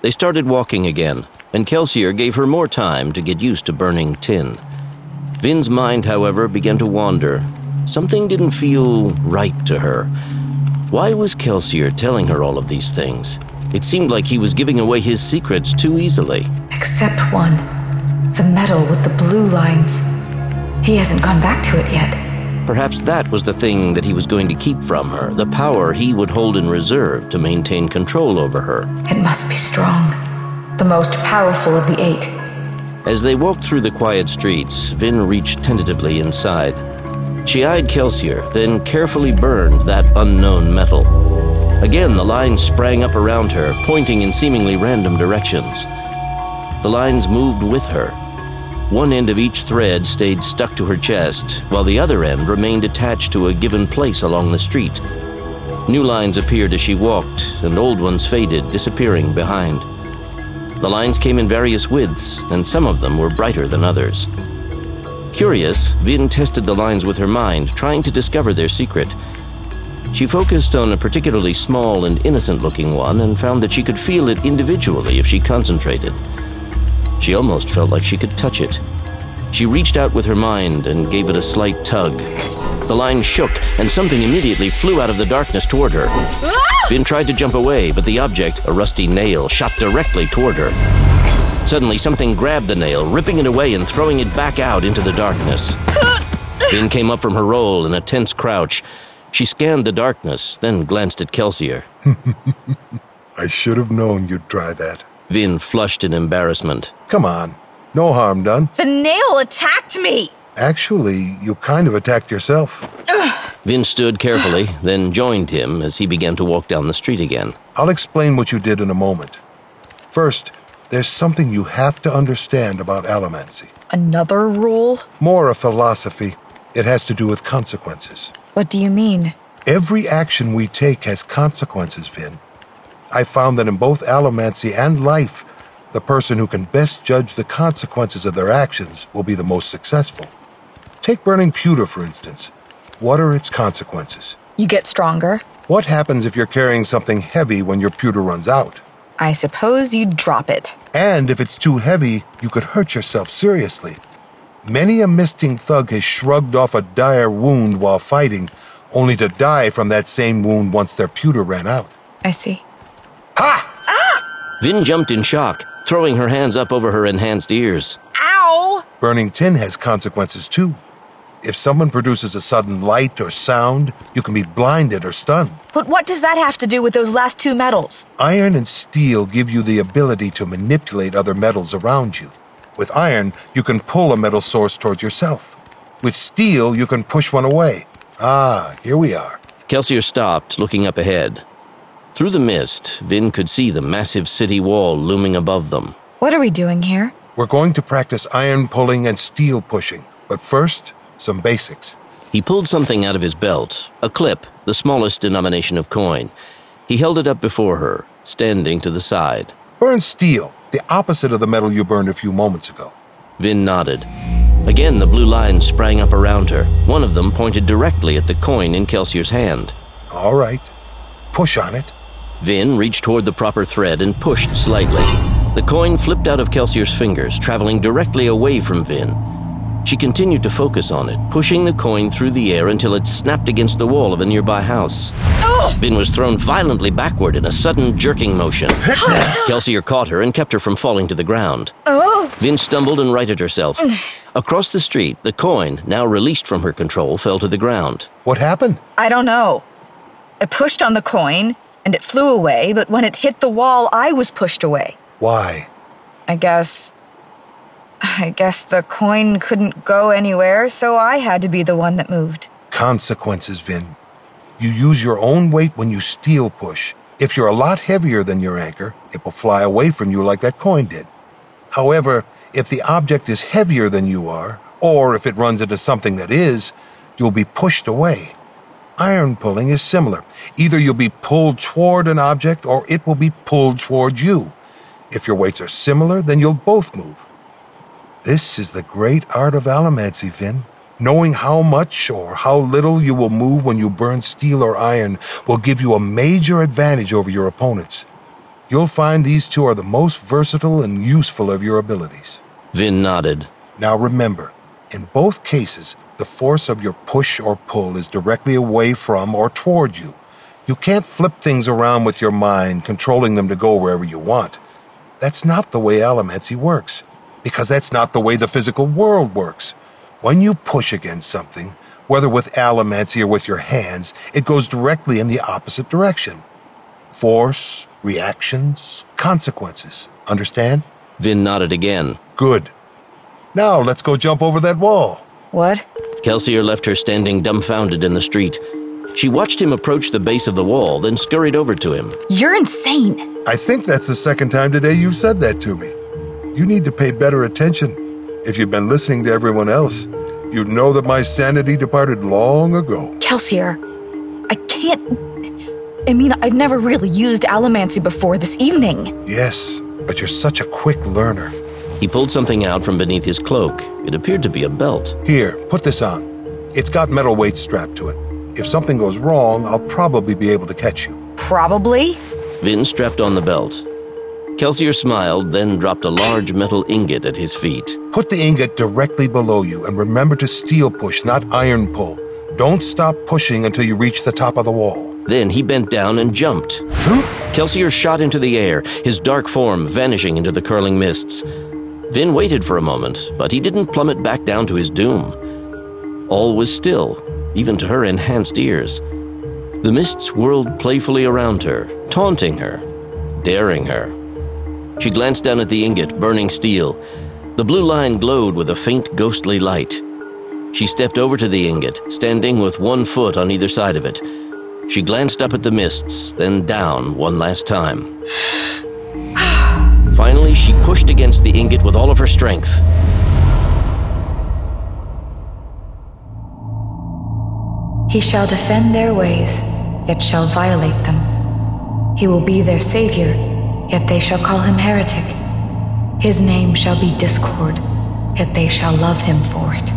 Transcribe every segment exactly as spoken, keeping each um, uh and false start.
They started walking again, and Kelsier gave her more time to get used to burning tin. Vin's mind, however, began to wander. Something didn't feel right to her. Why was Kelsier telling her all of these things? It seemed like he was giving away his secrets too easily. Except one. The metal with the blue lines. He hasn't gone back to it yet. Perhaps that was the thing that he was going to keep from her, the power he would hold in reserve to maintain control over her. It must be strong. The most powerful of the eight. As they walked through the quiet streets, Vin reached tentatively inside. She eyed Kelsier, then carefully burned that unknown metal. Again, the lines sprang up around her, pointing in seemingly random directions. The lines moved with her. One end of each thread stayed stuck to her chest, while the other end remained attached to a given place along the street. New lines appeared as she walked, and old ones faded, disappearing behind. The lines came in various widths, and some of them were brighter than others. Curious, Vin tested the lines with her mind, trying to discover their secret. She focused on a particularly small and innocent-looking one and found that she could feel it individually if she concentrated. She almost felt like she could touch it. She reached out with her mind and gave it a slight tug. The line shook, and something immediately flew out of the darkness toward her. Vin tried to jump away, but the object, a rusty nail, shot directly toward her. Suddenly, something grabbed the nail, ripping it away and throwing it back out into the darkness. Vin came up from her roll in a tense crouch. She scanned the darkness, then glanced at Kelsier. I should have known you'd try that. Vin flushed in embarrassment. Come on. No harm done. The nail attacked me! Actually, you kind of attacked yourself. Vin stood carefully, then joined him as he began to walk down the street again. I'll explain what you did in a moment. First, there's something you have to understand about allomancy. Another rule? More a philosophy. It has to do with consequences. What do you mean? Every action we take has consequences, Vin. I found that in both allomancy and life, the person who can best judge the consequences of their actions will be the most successful. Take burning pewter, for instance. What are its consequences? You get stronger. What happens if you're carrying something heavy when your pewter runs out? I suppose you drop it. And if it's too heavy, you could hurt yourself seriously. Many a misting thug has shrugged off a dire wound while fighting, only to die from that same wound once their pewter ran out. I see. Ha! Ah! Vin jumped in shock, throwing her hands up over her enhanced ears. Ow! Burning tin has consequences too. If someone produces a sudden light or sound, you can be blinded or stunned. But what does that have to do with those last two metals? Iron and steel give you the ability to manipulate other metals around you. With iron, you can pull a metal source towards yourself. With steel, you can push one away. Ah, here we are. Kelsier stopped, looking up ahead. Through the mist, Vin could see the massive city wall looming above them. What are we doing here? We're going to practice iron pulling and steel pushing. But first, some basics. He pulled something out of his belt, a clip, the smallest denomination of coin. He held it up before her, standing to the side. Burn steel, the opposite of the metal you burned a few moments ago. Vin nodded. Again, the blue lines sprang up around her. One of them pointed directly at the coin in Kelsier's hand. All right. Push on it. Vin reached toward the proper thread and pushed slightly. The coin flipped out of Kelsier's fingers, traveling directly away from Vin. She continued to focus on it, pushing the coin through the air until it snapped against the wall of a nearby house. Oh! Vin was thrown violently backward in a sudden jerking motion. Kelsier caught her and kept her from falling to the ground. Oh! Vin stumbled and righted herself. Across the street, the coin, now released from her control, fell to the ground. What happened? I don't know. I pushed on the coin, and it flew away, but when it hit the wall, I was pushed away. Why? I guess... I guess the coin couldn't go anywhere, so I had to be the one that moved. Consequences, Vin. You use your own weight when you steel push. If you're a lot heavier than your anchor, it will fly away from you like that coin did. However, if the object is heavier than you are, or if it runs into something that is, you'll be pushed away. Iron pulling is similar. Either you'll be pulled toward an object, or it will be pulled toward you. If your weights are similar, then you'll both move. This is the great art of allomancy, Vin. Knowing how much or how little you will move when you burn steel or iron will give you a major advantage over your opponents. You'll find these two are the most versatile and useful of your abilities. Vin nodded. Now remember, in both cases, the force of your push or pull is directly away from or toward you. You can't flip things around with your mind, controlling them to go wherever you want. That's not the way allomancy works, because that's not the way the physical world works. When you push against something, whether with allomancy or with your hands, it goes directly in the opposite direction. Force, reactions, consequences. Understand? Vin nodded again. Good. Now let's go jump over that wall. What? Kelsier left her standing dumbfounded in the street. She watched him approach the base of the wall, then scurried over to him. You're insane. I think that's the second time today you've said that to me. You need to pay better attention. If you'd been listening to everyone else, you'd know that my sanity departed long ago. Kelsier, I can't... I mean, I've never really used allomancy before this evening. Yes, but you're such a quick learner. He pulled something out from beneath his cloak. It appeared to be a belt. Here, put this on. It's got metal weights strapped to it. If something goes wrong, I'll probably be able to catch you. Probably? Vin strapped on the belt. Kelsier smiled, then dropped a large metal ingot at his feet. Put the ingot directly below you, and remember to steel push, not iron pull. Don't stop pushing until you reach the top of the wall. Then he bent down and jumped. Kelsier shot into the air, his dark form vanishing into the curling mists. Vin waited for a moment, but he didn't plummet back down to his doom. All was still, even to her enhanced ears. The mists whirled playfully around her, taunting her, daring her. She glanced down at the ingot, burning steel. The blue line glowed with a faint ghostly light. She stepped over to the ingot, standing with one foot on either side of it. She glanced up at the mists, then down one last time. Finally, she pushed against the ingot with all of her strength. He shall defend their ways, yet shall violate them. He will be their savior, yet they shall call him heretic. His name shall be discord, yet they shall love him for it.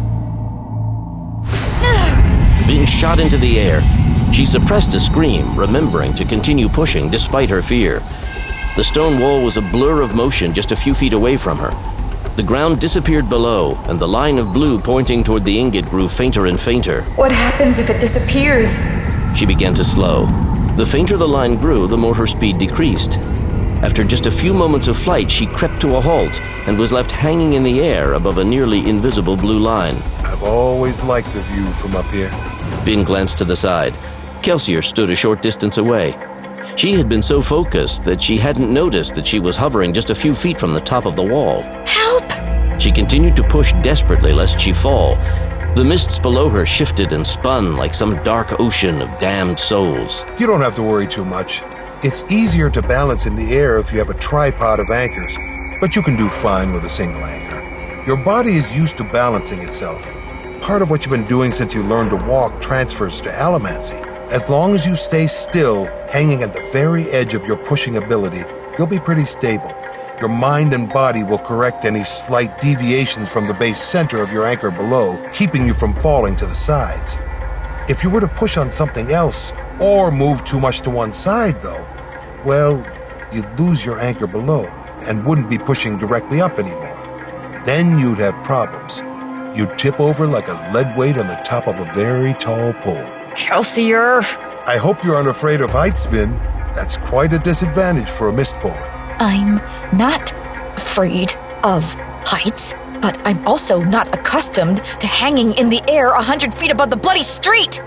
Vin shot into the air. She suppressed a scream, remembering to continue pushing despite her fear. The stone wall was a blur of motion just a few feet away from her. The ground disappeared below, and the line of blue pointing toward the ingot grew fainter and fainter. What happens if it disappears? She began to slow. The fainter the line grew, the more her speed decreased. After just a few moments of flight, she crept to a halt and was left hanging in the air above a nearly invisible blue line. I've always liked the view from up here. Vin glanced to the side. Kelsier stood a short distance away. She had been so focused that she hadn't noticed that she was hovering just a few feet from the top of the wall. Help! She continued to push desperately lest she fall. The mists below her shifted and spun like some dark ocean of damned souls. You don't have to worry too much. It's easier to balance in the air if you have a tripod of anchors, but you can do fine with a single anchor. Your body is used to balancing itself. Part of what you've been doing since you learned to walk transfers to allomancy. As long as you stay still, hanging at the very edge of your pushing ability, you'll be pretty stable. Your mind and body will correct any slight deviations from the base center of your anchor below, keeping you from falling to the sides. If you were to push on something else, or move too much to one side, though, well, you'd lose your anchor below and wouldn't be pushing directly up anymore. Then you'd have problems. You'd tip over like a lead weight on the top of a very tall pole. Kelsier! I hope you're unafraid of heights, Vin. That's quite a disadvantage for a Mistborn. I'm not afraid of heights, but I'm also not accustomed to hanging in the air a hundred feet above the bloody street!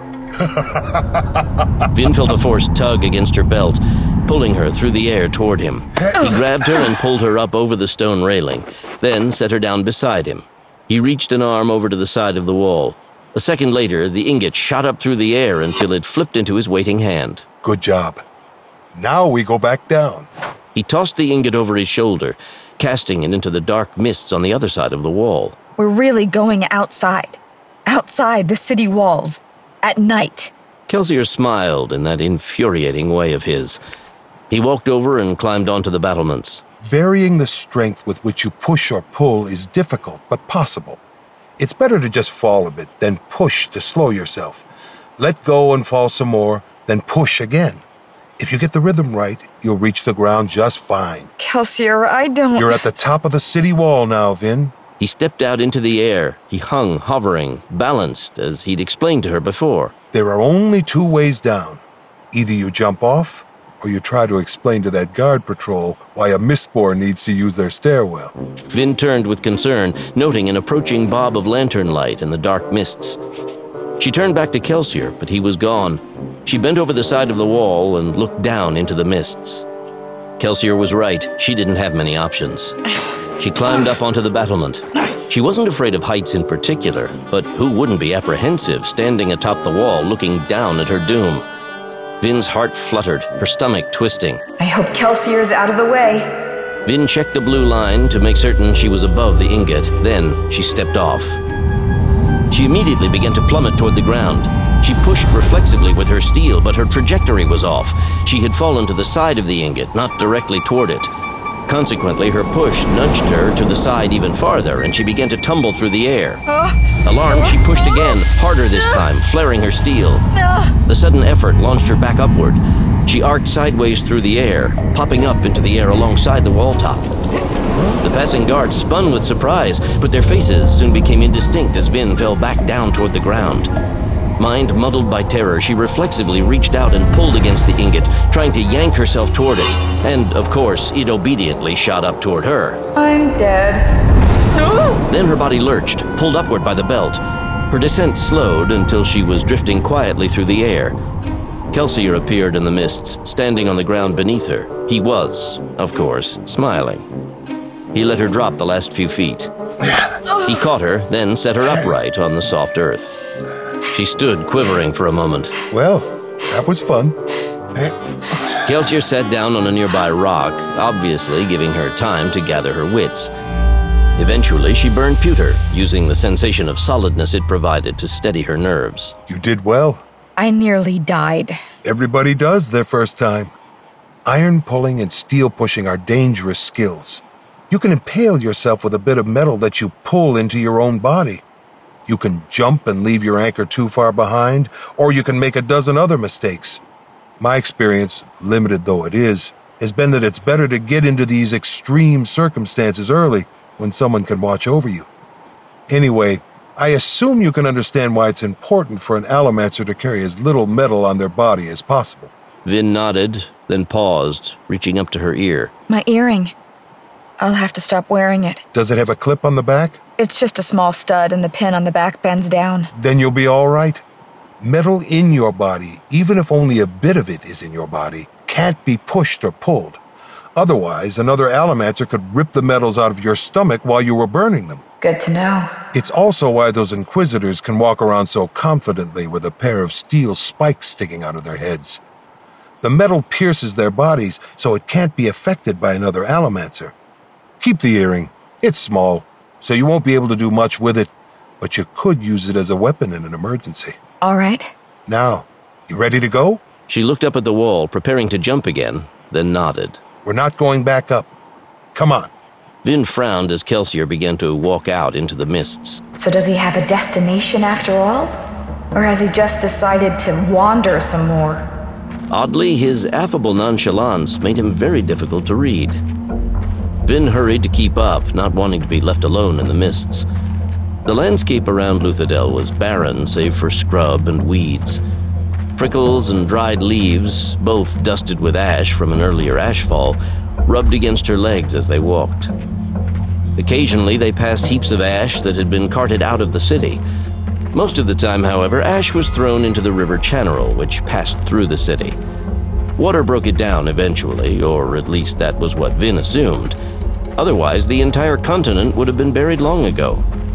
Vin felt a force tug against her belt, pulling her through the air toward him. He grabbed her and pulled her up over the stone railing, then set her down beside him. He reached an arm over to the side of the wall. A second later, the ingot shot up through the air until it flipped into his waiting hand. Good job. Now we go back down. He tossed the ingot over his shoulder, casting it into the dark mists on the other side of the wall. We're really going outside. Outside the city walls. At night. Kelsier smiled in that infuriating way of his. He walked over and climbed onto the battlements. Varying the strength with which you push or pull is difficult, but possible. It's better to just fall a bit, then push to slow yourself. Let go and fall some more, then push again. If you get the rhythm right, you'll reach the ground just fine. Kelsier, I don't... You're at the top of the city wall now, Vin. He stepped out into the air. He hung, hovering, balanced, as he'd explained to her before. There are only two ways down. Either you jump off, or you try to explain to that guard patrol why a Mistborn needs to use their stairwell. Vin turned with concern, noting an approaching bob of lantern light in the dark mists. She turned back to Kelsier, but he was gone. She bent over the side of the wall and looked down into the mists. Kelsier was right. She didn't have many options. She climbed up onto the battlement. She wasn't afraid of heights in particular, but who wouldn't be apprehensive standing atop the wall looking down at her doom? Vin's heart fluttered, her stomach twisting. I hope Kelsier's out of the way. Vin checked the blue line to make certain she was above the ingot. Then she stepped off. She immediately began to plummet toward the ground. She pushed reflexively with her steel, but her trajectory was off. She had fallen to the side of the ingot, not directly toward it. Consequently, her push nudged her to the side even farther, and she began to tumble through the air. Alarmed, she pushed again, harder this time, flaring her steel. The sudden effort launched her back upward. She arced sideways through the air, popping up into the air alongside the wall top. The passing guards spun with surprise, but their faces soon became indistinct as Vin fell back down toward the ground. Mind muddled by terror, she reflexively reached out and pulled against the ingot, trying to yank herself toward it. And, of course, it obediently shot up toward her. I'm dead. Then her body lurched, pulled upward by the belt. Her descent slowed until she was drifting quietly through the air. Kelsier appeared in the mists, standing on the ground beneath her. He was, of course, smiling. He let her drop the last few feet. He caught her, then set her upright on the soft earth. She stood quivering for a moment. Well, that was fun. Kelsier sat down on a nearby rock, obviously giving her time to gather her wits. Eventually, she burned pewter, using the sensation of solidness it provided to steady her nerves. You did well. I nearly died. Everybody does their first time. Iron pulling and steel pushing are dangerous skills. You can impale yourself with a bit of metal that you pull into your own body. You can jump and leave your anchor too far behind, or you can make a dozen other mistakes. My experience, limited though it is, has been that it's better to get into these extreme circumstances early when someone can watch over you. Anyway, I assume you can understand why it's important for an Allomancer to carry as little metal on their body as possible. Vin nodded, then paused, reaching up to her ear. My earring. I'll have to stop wearing it. Does it have a clip on the back? It's just a small stud and the pin on the back bends down. Then you'll be all right. Metal in your body, even if only a bit of it is in your body, can't be pushed or pulled. Otherwise, another Allomancer could rip the metals out of your stomach while you were burning them. Good to know. It's also why those Inquisitors can walk around so confidently with a pair of steel spikes sticking out of their heads. The metal pierces their bodies, so it can't be affected by another Allomancer. Keep the earring. It's small, so you won't be able to do much with it, but you could use it as a weapon in an emergency. All right. Now, you ready to go? She looked up at the wall, preparing to jump again, then nodded. We're not going back up. Come on. Vin frowned as Kelsier began to walk out into the mists. So does he have a destination after all? Or has he just decided to wander some more? Oddly, his affable nonchalance made him very difficult to read. Vin hurried to keep up, not wanting to be left alone in the mists. The landscape around Luthadel was barren save for scrub and weeds. Prickles and dried leaves, both dusted with ash from an earlier ashfall, rubbed against her legs as they walked. Occasionally, they passed heaps of ash that had been carted out of the city. Most of the time, however, ash was thrown into the river Channeral, which passed through the city. Water broke it down eventually, or at least that was what Vin assumed. Otherwise, the entire continent would have been buried long ago.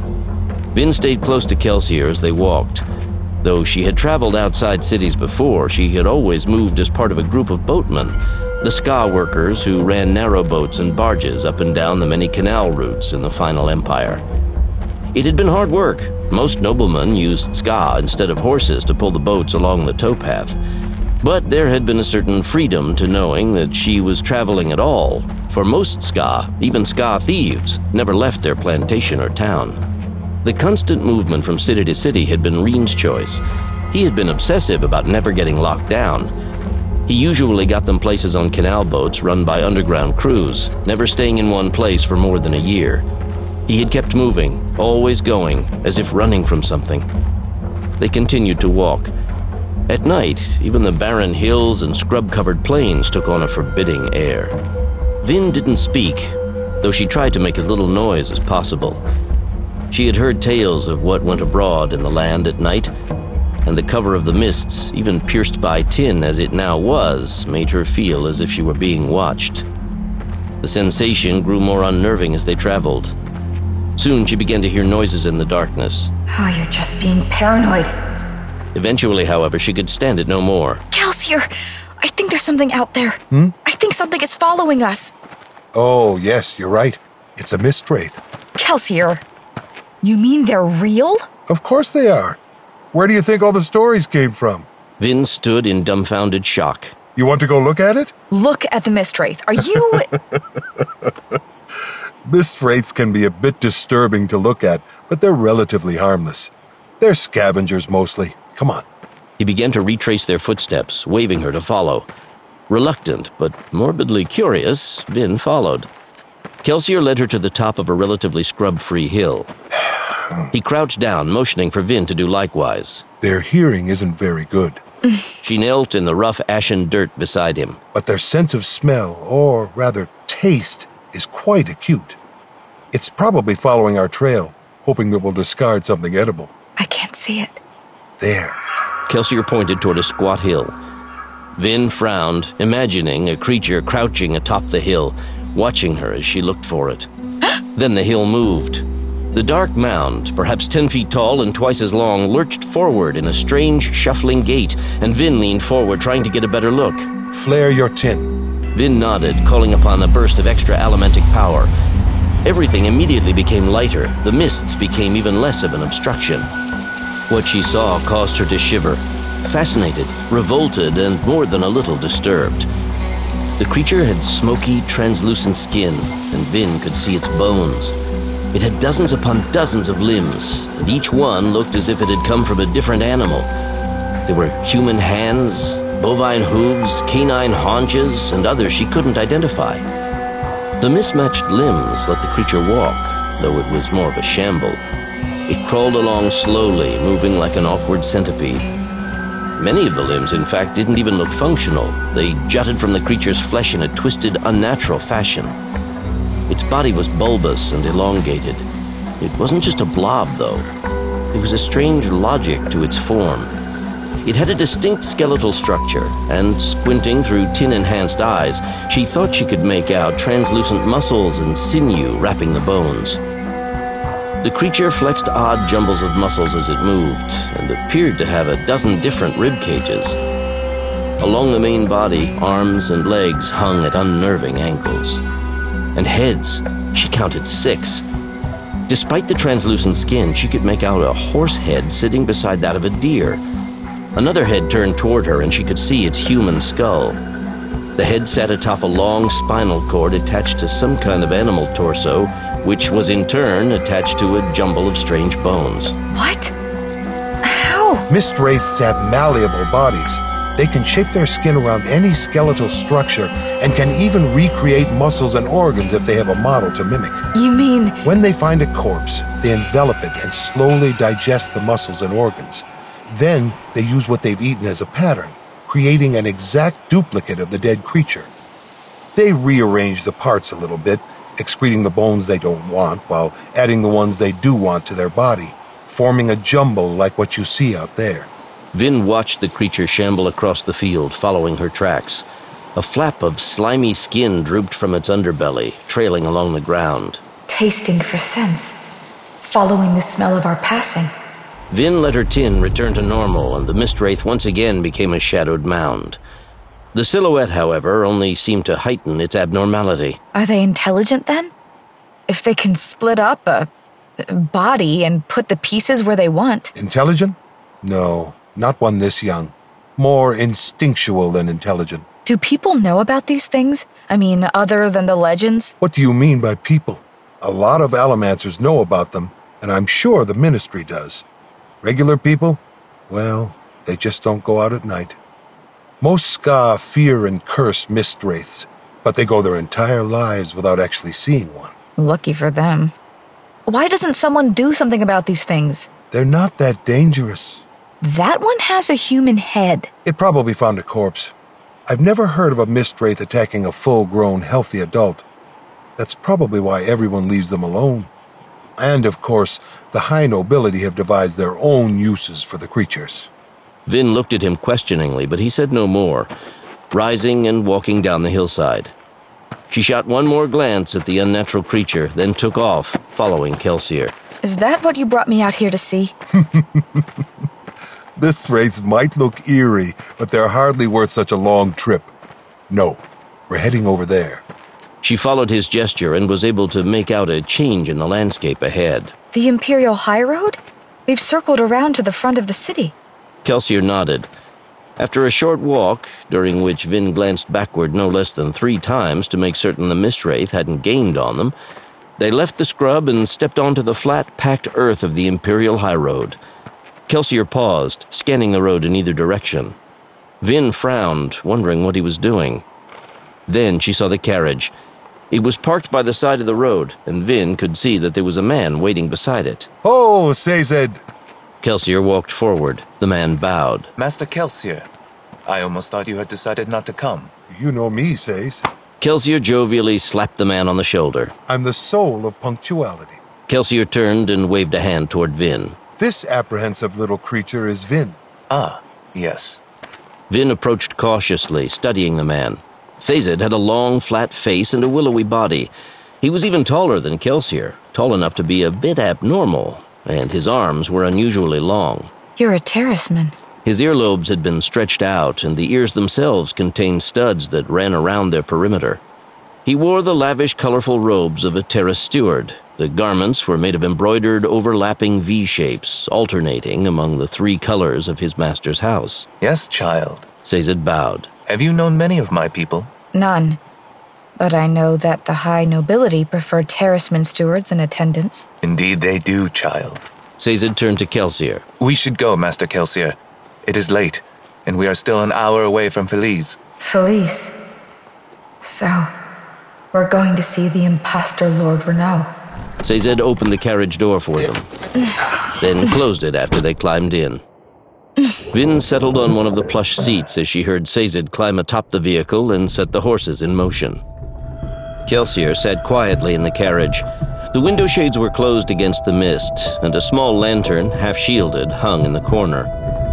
Vin stayed close to Kelsier as they walked. Though she had traveled outside cities before, she had always moved as part of a group of boatmen, the ska workers who ran narrowboats and barges up and down the many canal routes in the final empire. It had been hard work. Most noblemen used ska instead of horses to pull the boats along the towpath. But there had been a certain freedom to knowing that she was traveling at all, for most ska, even ska thieves, never left their plantation or town. The constant movement from city to city had been Reen's choice. He had been obsessive about never getting locked down. He usually got them places on canal boats run by underground crews, never staying in one place for more than a year. He had kept moving, always going, as if running from something. They continued to walk. At night, even the barren hills and scrub-covered plains took on a forbidding air. Vin didn't speak, though she tried to make as little noise as possible. She had heard tales of what went abroad in the land at night, and the cover of the mists, even pierced by tin as it now was, made her feel as if she were being watched. The sensation grew more unnerving as they traveled. Soon she began to hear noises in the darkness. Oh, you're just being paranoid. Eventually, however, she could stand it no more. Kelsier, I think there's something out there. Hmm? I think something is following us. Oh, yes, you're right. It's a mist wraith. Kelsier, you mean they're real? Of course they are. Where do you think all the stories came from? Vin stood in dumbfounded shock. You want to go look at it? Look at the mist wraith. Are you... Mist wraiths can be a bit disturbing to look at, but they're relatively harmless. They're scavengers mostly. Come on. He began to retrace their footsteps, waving her to follow. Reluctant, but morbidly curious, Vin followed. Kelsier led her to the top of a relatively scrub-free hill. He crouched down, motioning for Vin to do likewise. Their hearing isn't very good. She knelt in the rough ashen dirt beside him. But their sense of smell, or rather taste, is quite acute. It's probably following our trail, hoping that we'll discard something edible. I can't see it. There. Kelsier pointed toward a squat hill. Vin frowned, imagining a creature crouching atop the hill, watching her as she looked for it. Then the hill moved. The dark mound, perhaps ten feet tall and twice as long, lurched forward in a strange, shuffling gait, and Vin leaned forward, trying to get a better look. Flare your tin. Vin nodded, calling upon a burst of extra elementic power. Everything immediately became lighter. The mists became even less of an obstruction. What she saw caused her to shiver, fascinated, revolted, and more than a little disturbed. The creature had smoky, translucent skin, and Vin could see its bones. It had dozens upon dozens of limbs, and each one looked as if it had come from a different animal. There were human hands, bovine hooves, canine haunches, and others she couldn't identify. The mismatched limbs let the creature walk, though it was more of a shamble. It crawled along slowly, moving like an awkward centipede. Many of the limbs, in fact, didn't even look functional. They jutted from the creature's flesh in a twisted, unnatural fashion. Its body was bulbous and elongated. It wasn't just a blob, though. There was a strange logic to its form. It had a distinct skeletal structure, and squinting through tin-enhanced eyes, she thought she could make out translucent muscles and sinew wrapping the bones. The creature flexed odd jumbles of muscles as it moved, and appeared to have a dozen different rib cages. Along the main body, arms and legs hung at unnerving angles. And heads, she counted six. Despite the translucent skin, she could make out a horse head sitting beside that of a deer. Another head turned toward her, and she could see its human skull. The head sat atop a long spinal cord attached to some kind of animal torso, which was in turn attached to a jumble of strange bones. What? How? Mist wraiths have malleable bodies. They can shape their skin around any skeletal structure and can even recreate muscles and organs if they have a model to mimic. You mean... When they find a corpse, they envelop it and slowly digest the muscles and organs. Then they use what they've eaten as a pattern, creating an exact duplicate of the dead creature. They rearrange the parts a little bit, excreting the bones they don't want while adding the ones they do want to their body, forming a jumble like what you see out there. Vin watched the creature shamble across the field, following her tracks. A flap of slimy skin drooped from its underbelly, trailing along the ground. Tasting for scents. Following the smell of our passing. Vin let her tin return to normal, and the mist wraith once again became a shadowed mound. The silhouette, however, only seemed to heighten its abnormality. Are they intelligent, then? If they can split up a, a body and put the pieces where they want. Intelligent? No, not one this young. More instinctual than intelligent. Do people know about these things? I mean, other than the legends? What do you mean by people? A lot of Allomancers know about them, and I'm sure the Ministry does. Regular people? Well, they just don't go out at night. Most Ska fear and curse mist wraiths, but they go their entire lives without actually seeing one. Lucky for them. Why doesn't someone do something about these things? They're not that dangerous. That one has a human head. It probably found a corpse. I've never heard of a mist wraith attacking a full-grown, healthy adult. That's probably why everyone leaves them alone. And, of course, the high nobility have devised their own uses for the creatures. Vin looked at him questioningly, but he said no more, rising and walking down the hillside. She shot one more glance at the unnatural creature, then took off, following Kelsier. Is that what you brought me out here to see? Mist wraiths might look eerie, but they're hardly worth such a long trip. No, we're heading over there. She followed his gesture and was able to make out a change in the landscape ahead. The Imperial High Road? We've circled around to the front of the city. Kelsier nodded. After a short walk, during which Vin glanced backward no less than three times to make certain the mist wraith hadn't gained on them, they left the scrub and stepped onto the flat, packed earth of the Imperial High Road. Kelsier paused, scanning the road in either direction. Vin frowned, wondering what he was doing. Then she saw the carriage. It was parked by the side of the road, and Vin could see that there was a man waiting beside it. Oh, Sazed! Kelsier walked forward. The man bowed. Master Kelsier, I almost thought you had decided not to come. You know me, Saze. Kelsier jovially slapped the man on the shoulder. I'm the soul of punctuality. Kelsier turned and waved a hand toward Vin. This apprehensive little creature is Vin. Ah, yes. Vin approached cautiously, studying the man. Sazed had a long, flat face and a willowy body. He was even taller than Kelsier, tall enough to be a bit abnormal, and his arms were unusually long. You're a terraceman. His earlobes had been stretched out, and the ears themselves contained studs that ran around their perimeter. He wore the lavish, colorful robes of a terrace steward. The garments were made of embroidered, overlapping V-shapes, alternating among the three colors of his master's house. Yes, child. Sazed bowed. Have you known many of my people? None. But I know that the high nobility prefer terraceman stewards and attendants. Indeed they do, child. Sazed turned to Kelsier. We should go, Master Kelsier. It is late, and we are still an hour away from Feliz. Feliz? So, we're going to see the imposter Lord Renault. Sazed opened the carriage door for them, then closed it after they climbed in. Vin settled on one of the plush seats as she heard Sazed climb atop the vehicle and set the horses in motion. Kelsier sat quietly in the carriage. The window shades were closed against the mist, and a small lantern, half-shielded, hung in the corner.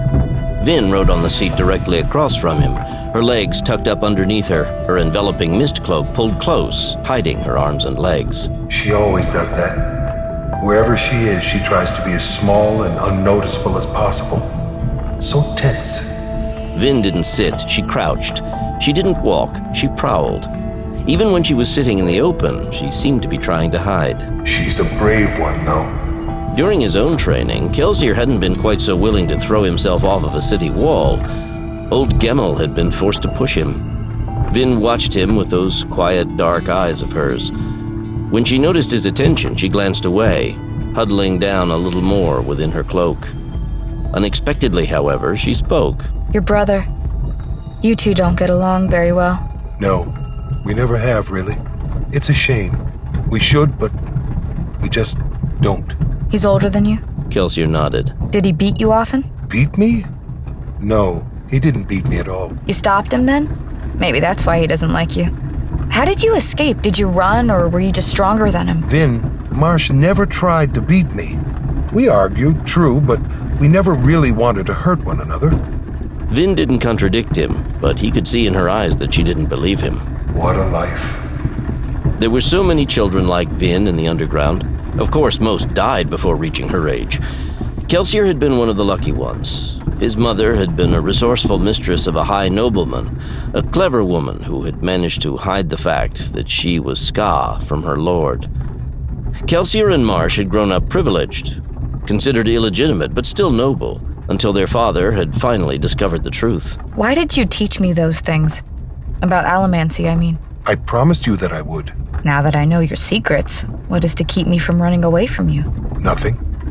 Vin rode on the seat directly across from him, her legs tucked up underneath her, her enveloping mist cloak pulled close, hiding her arms and legs. She always does that. Wherever she is, she tries to be as small and unnoticeable as possible. So tense. Vin didn't sit, she crouched. She didn't walk, she prowled. Even when she was sitting in the open, she seemed to be trying to hide. She's a brave one, though. During his own training, Kelsier hadn't been quite so willing to throw himself off of a city wall. Old Gemmel had been forced to push him. Vin watched him with those quiet, dark eyes of hers. When she noticed his attention, she glanced away, huddling down a little more within her cloak. Unexpectedly, however, she spoke. Your brother. You two don't get along very well. No, we never have, really. It's a shame. We should, but we just don't. He's older than you? Kelsier nodded. Did he beat you often? Beat me? No, he didn't beat me at all. You stopped him then? Maybe that's why he doesn't like you. How did you escape? Did you run, or were you just stronger than him? Vin, Marsh never tried to beat me. We argued, true, but we never really wanted to hurt one another. Vin didn't contradict him, but he could see in her eyes that she didn't believe him. What a life. There were so many children like Vin in the underground. Of course, most died before reaching her age. Kelsier had been one of the lucky ones. His mother had been a resourceful mistress of a high nobleman, a clever woman who had managed to hide the fact that she was Ska from her lord. Kelsier and Marsh had grown up privileged, considered illegitimate but still noble, until their father had finally discovered the truth. Why did you teach me those things? About allomancy, I mean. I promised you that I would. Now that I know your secrets, what is to keep me from running away from you? Nothing.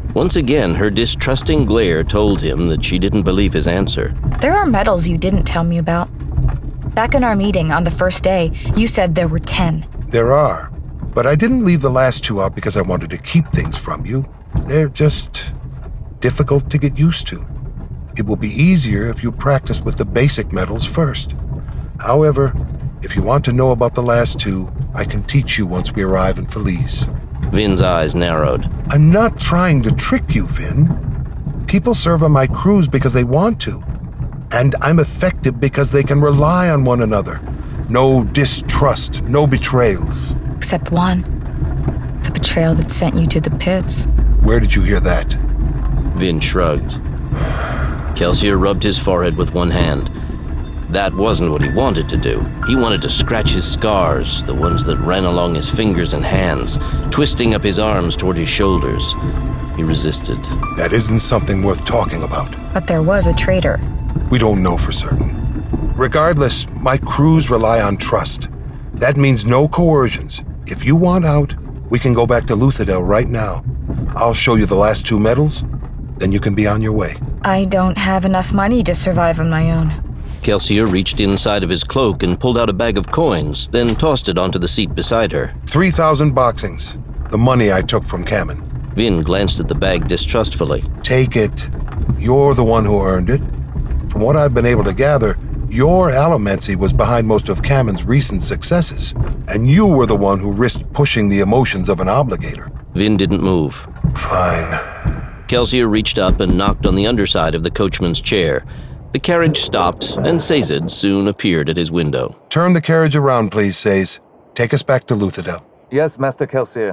Once again, her distrusting glare told him that she didn't believe his answer. There are metals you didn't tell me about. Back in our meeting on the first day, you said there were ten. There are, but I didn't leave the last two out because I wanted to keep things from you. They're just difficult to get used to. It will be easier if you practice with the basic metals first. However, if you want to know about the last two, I can teach you once we arrive in Feliz. Vin's eyes narrowed. I'm not trying to trick you, Vin. People serve on my crews because they want to. And I'm effective because they can rely on one another. No distrust, no betrayals. Except one. The betrayal that sent you to the pits. Where did you hear that? Vin shrugged. Kelsier rubbed his forehead with one hand. That wasn't what he wanted to do. He wanted to scratch his scars, the ones that ran along his fingers and hands, twisting up his arms toward his shoulders. He resisted. That isn't something worth talking about. But there was a traitor. We don't know for certain. Regardless, my crews rely on trust. That means no coercions. If you want out, we can go back to Luthadel right now. I'll show you the last two medals, then you can be on your way. I don't have enough money to survive on my own. Kelsier reached inside of his cloak and pulled out a bag of coins, then tossed it onto the seat beside her. Three thousand boxings. The money I took from Kamen. Vin glanced at the bag distrustfully. Take it. You're the one who earned it. From what I've been able to gather, your allomancy was behind most of Kamen's recent successes, and you were the one who risked pushing the emotions of an obligator. Vin didn't move. Fine. Kelsier reached up and knocked on the underside of the coachman's chair. The carriage stopped, and Sazed soon appeared at his window. Turn the carriage around, please, Saz. Take us back to Luthadel. Yes, Master Kelsier.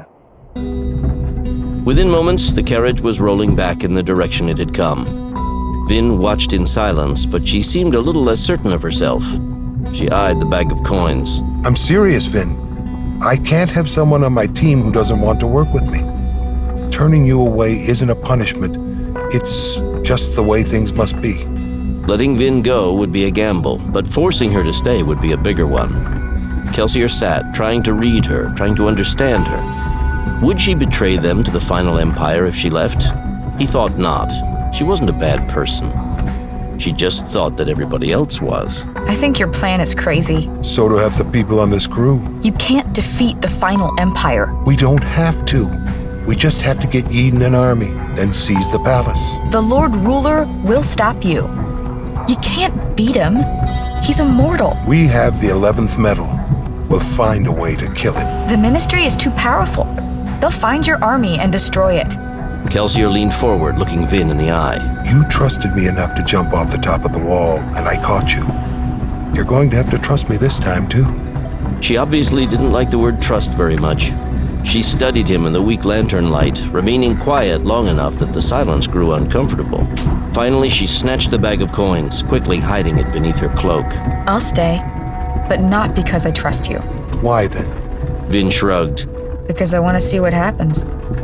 Within moments, the carriage was rolling back in the direction it had come. Vin watched in silence, but she seemed a little less certain of herself. She eyed the bag of coins. I'm serious, Vin. I can't have someone on my team who doesn't want to work with me. Turning you away isn't a punishment. It's just the way things must be. Letting Vin go would be a gamble, but forcing her to stay would be a bigger one. Kelsier sat, trying to read her, trying to understand her. Would she betray them to the final empire if she left? He thought not. She wasn't a bad person. She just thought that everybody else was. I think your plan is crazy. So do half the people on this crew. You can't defeat the final empire. We don't have to. We just have to get Eden an army, then seize the palace. The Lord Ruler will stop you. You can't beat him. He's immortal. We have the eleventh medal. We'll find a way to kill it. The Ministry is too powerful. They'll find your army and destroy it. Kelsier leaned forward, looking Vin in the eye. You trusted me enough to jump off the top of the wall, and I caught you. You're going to have to trust me this time, too. She obviously didn't like the word trust very much. She studied him in the weak lantern light, remaining quiet long enough that the silence grew uncomfortable. Finally, she snatched the bag of coins, quickly hiding it beneath her cloak. I'll stay, but not because I trust you. Why, then? Vin shrugged. Because I want to see what happens.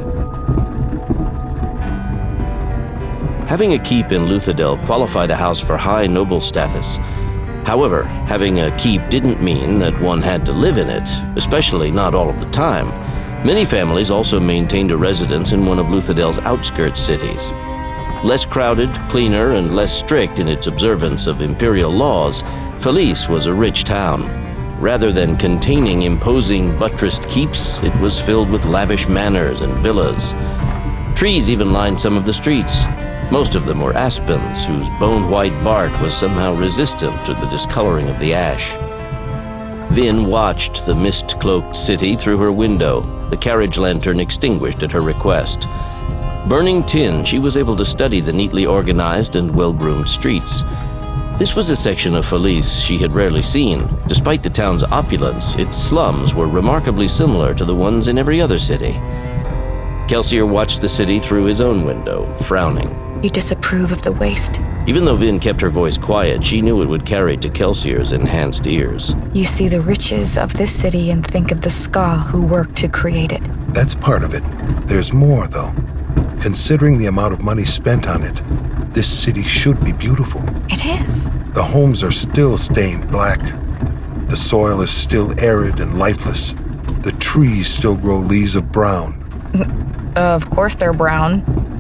Having a keep in Luthadel qualified a house for high noble status. However, having a keep didn't mean that one had to live in it, especially not all of the time. Many families also maintained a residence in one of Luthadel's outskirts cities. Less crowded, cleaner, and less strict in its observance of imperial laws, Feliz was a rich town. Rather than containing imposing buttressed keeps, it was filled with lavish manors and villas. Trees even lined some of the streets. Most of them were aspens, whose bone-white bark was somehow resistant to the discoloring of the ash. Vin watched the mist-cloaked city through her window, the carriage lantern extinguished at her request. Burning tin, she was able to study the neatly organized and well-groomed streets. This was a section of Feliz she had rarely seen. Despite the town's opulence, its slums were remarkably similar to the ones in every other city. Kelsier watched the city through his own window, frowning. You disapprove of the waste. Even though Vin kept her voice quiet, she knew it would carry to Kelsier's enhanced ears. You see the riches of this city and think of the Ska who worked to create it. That's part of it. There's more, though. Considering the amount of money spent on it, this city should be beautiful. It is. The homes are still stained black. The soil is still arid and lifeless. The trees still grow leaves of brown. Uh, of course they're brown.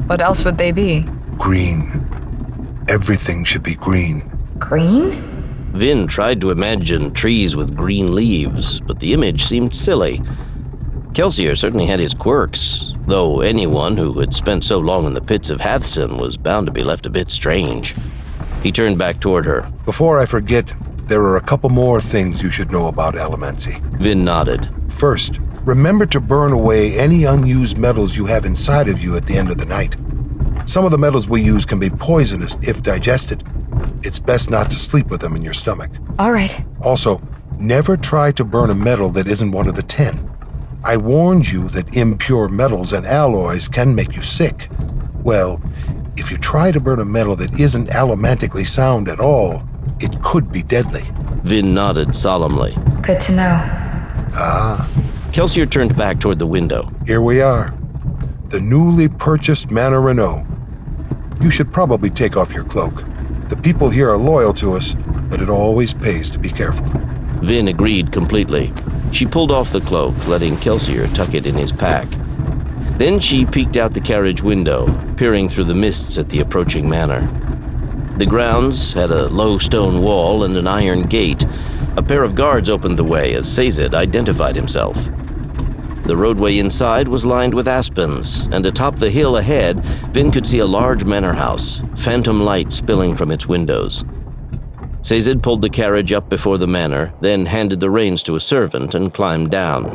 What else would they be? Green. Everything should be green. Green? Vin tried to imagine trees with green leaves, but the image seemed silly. Kelsier certainly had his quirks, though anyone who had spent so long in the pits of Hathsin was bound to be left a bit strange. He turned back toward her. Before I forget, there are a couple more things you should know about Allomancy. Vin nodded. First, remember to burn away any unused metals you have inside of you at the end of the night. Some of the metals we use can be poisonous if digested. It's best not to sleep with them in your stomach. All right. Also, never try to burn a metal that isn't one of the ten. I warned you that impure metals and alloys can make you sick. Well, if you try to burn a metal that isn't allomantically sound at all, it could be deadly. Vin nodded solemnly. Good to know. Ah. Kelsier turned back toward the window. Here we are. The newly purchased Manor Renault. You should probably take off your cloak. The people here are loyal to us, but it always pays to be careful. Vin agreed completely. She pulled off the cloak, letting Kelsier tuck it in his pack. Then she peeked out the carriage window, peering through the mists at the approaching manor. The grounds had a low stone wall and an iron gate. A pair of guards opened the way as Sazed identified himself. The roadway inside was lined with aspens, and atop the hill ahead, Vin could see a large manor house, phantom light spilling from its windows. Sazed pulled the carriage up before the manor, then handed the reins to a servant and climbed down.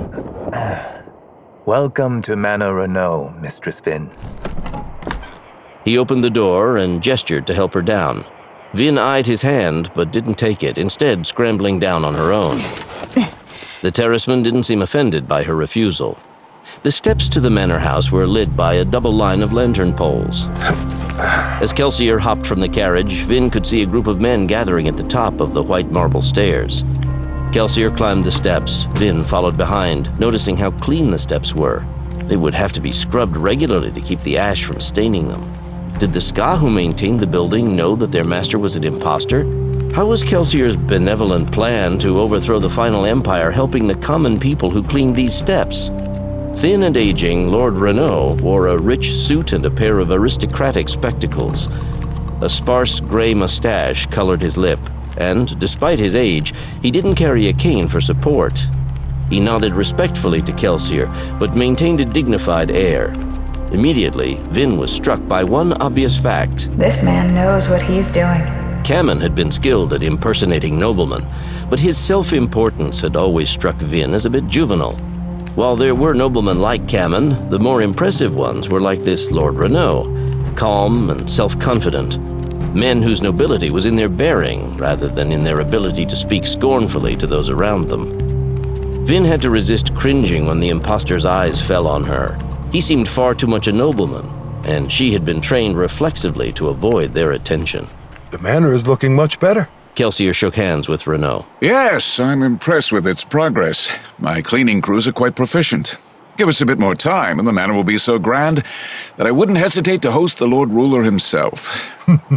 Welcome to Manor Renault, Mistress Vin. He opened the door and gestured to help her down. Vin eyed his hand, but didn't take it, instead scrambling down on her own. The terraceman didn't seem offended by her refusal. The steps to the manor house were lit by a double line of lantern poles. As Kelsier hopped from the carriage, Vin could see a group of men gathering at the top of the white marble stairs. Kelsier climbed the steps. Vin followed behind, noticing how clean the steps were. They would have to be scrubbed regularly to keep the ash from staining them. Did the Ska who maintained the building know that their master was an imposter? How was Kelsier's benevolent plan to overthrow the final empire helping the common people who cleaned these steps? Thin and aging, Lord Renault wore a rich suit and a pair of aristocratic spectacles. A sparse gray mustache colored his lip, and, despite his age, he didn't carry a cane for support. He nodded respectfully to Kelsier, but maintained a dignified air. Immediately, Vin was struck by one obvious fact. This man knows what he's doing. Kamen had been skilled at impersonating noblemen, but his self-importance had always struck Vin as a bit juvenile. While there were noblemen like Kamen, the more impressive ones were like this Lord Renault, calm and self-confident, men whose nobility was in their bearing rather than in their ability to speak scornfully to those around them. Vin had to resist cringing when the impostor's eyes fell on her. He seemed far too much a nobleman, and she had been trained reflexively to avoid their attention. The manor is looking much better. Kelsier shook hands with Renault. Yes, I'm impressed with its progress. My cleaning crews are quite proficient. Give us a bit more time, and the manor will be so grand that I wouldn't hesitate to host the Lord Ruler himself.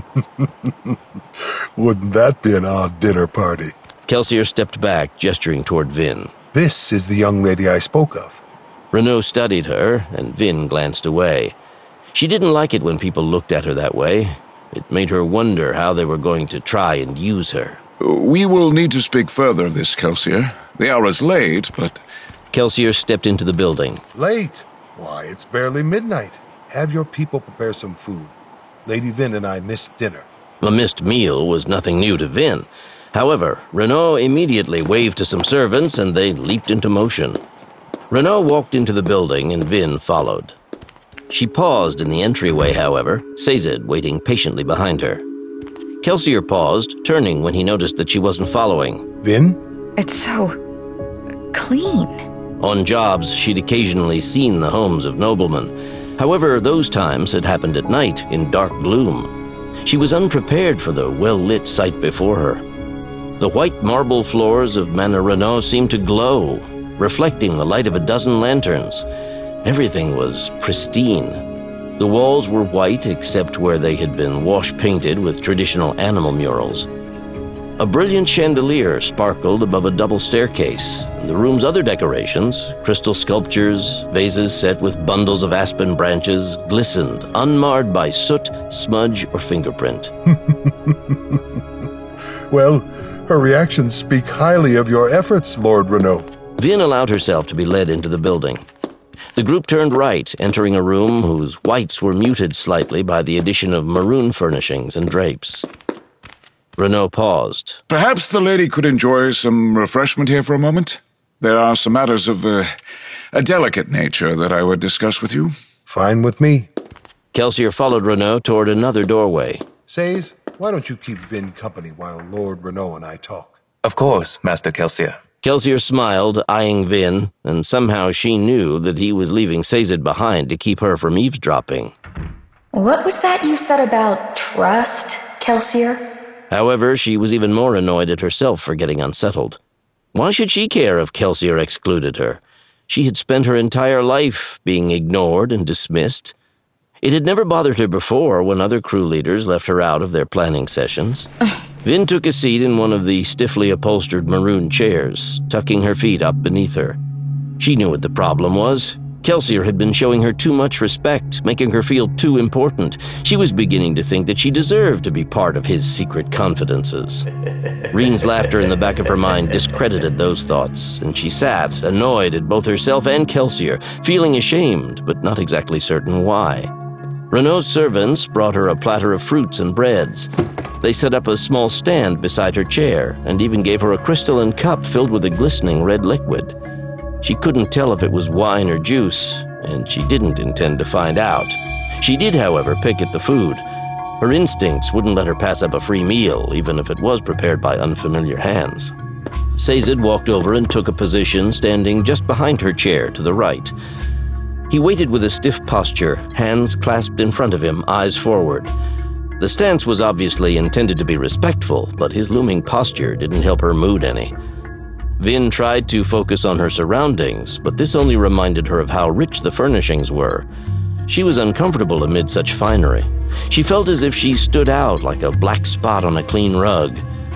Wouldn't that be an odd dinner party? Kelsier stepped back, gesturing toward Vin. This is the young lady I spoke of. Renault studied her, and Vin glanced away. She didn't like it when people looked at her that way. It made her wonder how they were going to try and use her. We will need to speak further of this, Kelsier. The hour is late, but... Kelsier stepped into the building. Late? Why, it's barely midnight. Have your people prepare some food. Lady Vin and I missed dinner. A missed meal was nothing new to Vin. However, Renault immediately waved to some servants, and they leaped into motion. Renault walked into the building, and Vin followed. She paused in the entryway, however, Sazed waiting patiently behind her. Kelsier paused, turning when he noticed that she wasn't following. Vin? It's so... clean. On jobs, she'd occasionally seen the homes of noblemen. However, those times had happened at night, in dark gloom. She was unprepared for the well-lit sight before her. The white marble floors of Manor Renault seemed to glow, reflecting the light of a dozen lanterns. Everything was pristine. The walls were white except where they had been wash-painted with traditional animal murals. A brilliant chandelier sparkled above a double staircase, and the room's other decorations, crystal sculptures, vases set with bundles of aspen branches, glistened, unmarred by soot, smudge, or fingerprint. Well, her reactions speak highly of your efforts, Lord Renault. Vin allowed herself to be led into the building. The group turned right, entering a room whose whites were muted slightly by the addition of maroon furnishings and drapes. Renault paused. Perhaps the lady could enjoy some refreshment here for a moment? There are some matters of uh, a delicate nature that I would discuss with you. Fine with me. Kelsier followed Renault toward another doorway. Says, why don't you keep Vin company while Lord Renault and I talk? Of course, Master Kelsier. Kelsier smiled, eyeing Vin, and somehow she knew that he was leaving Sazed behind to keep her from eavesdropping. What was that you said about trust, Kelsier? However, she was even more annoyed at herself for getting unsettled. Why should she care if Kelsier excluded her? She had spent her entire life being ignored and dismissed. It had never bothered her before when other crew leaders left her out of their planning sessions. Vin took a seat in one of the stiffly upholstered maroon chairs, tucking her feet up beneath her. She knew what the problem was. Kelsier had been showing her too much respect, making her feel too important. She was beginning to think that she deserved to be part of his secret confidences. Reen's laughter in the back of her mind discredited those thoughts, and she sat, annoyed at both herself and Kelsier, feeling ashamed, but not exactly certain why. Renault's servants brought her a platter of fruits and breads. They set up a small stand beside her chair, and even gave her a crystalline cup filled with a glistening red liquid. She couldn't tell if it was wine or juice, and she didn't intend to find out. She did, however, pick at the food. Her instincts wouldn't let her pass up a free meal, even if it was prepared by unfamiliar hands. Sazed walked over and took a position standing just behind her chair to the right. He waited with a stiff posture, hands clasped in front of him, eyes forward. The stance was obviously intended to be respectful, but his looming posture didn't help her mood any. Vin tried to focus on her surroundings, but this only reminded her of how rich the furnishings were. She was uncomfortable amid such finery. She felt as if she stood out like a black spot on a clean rug.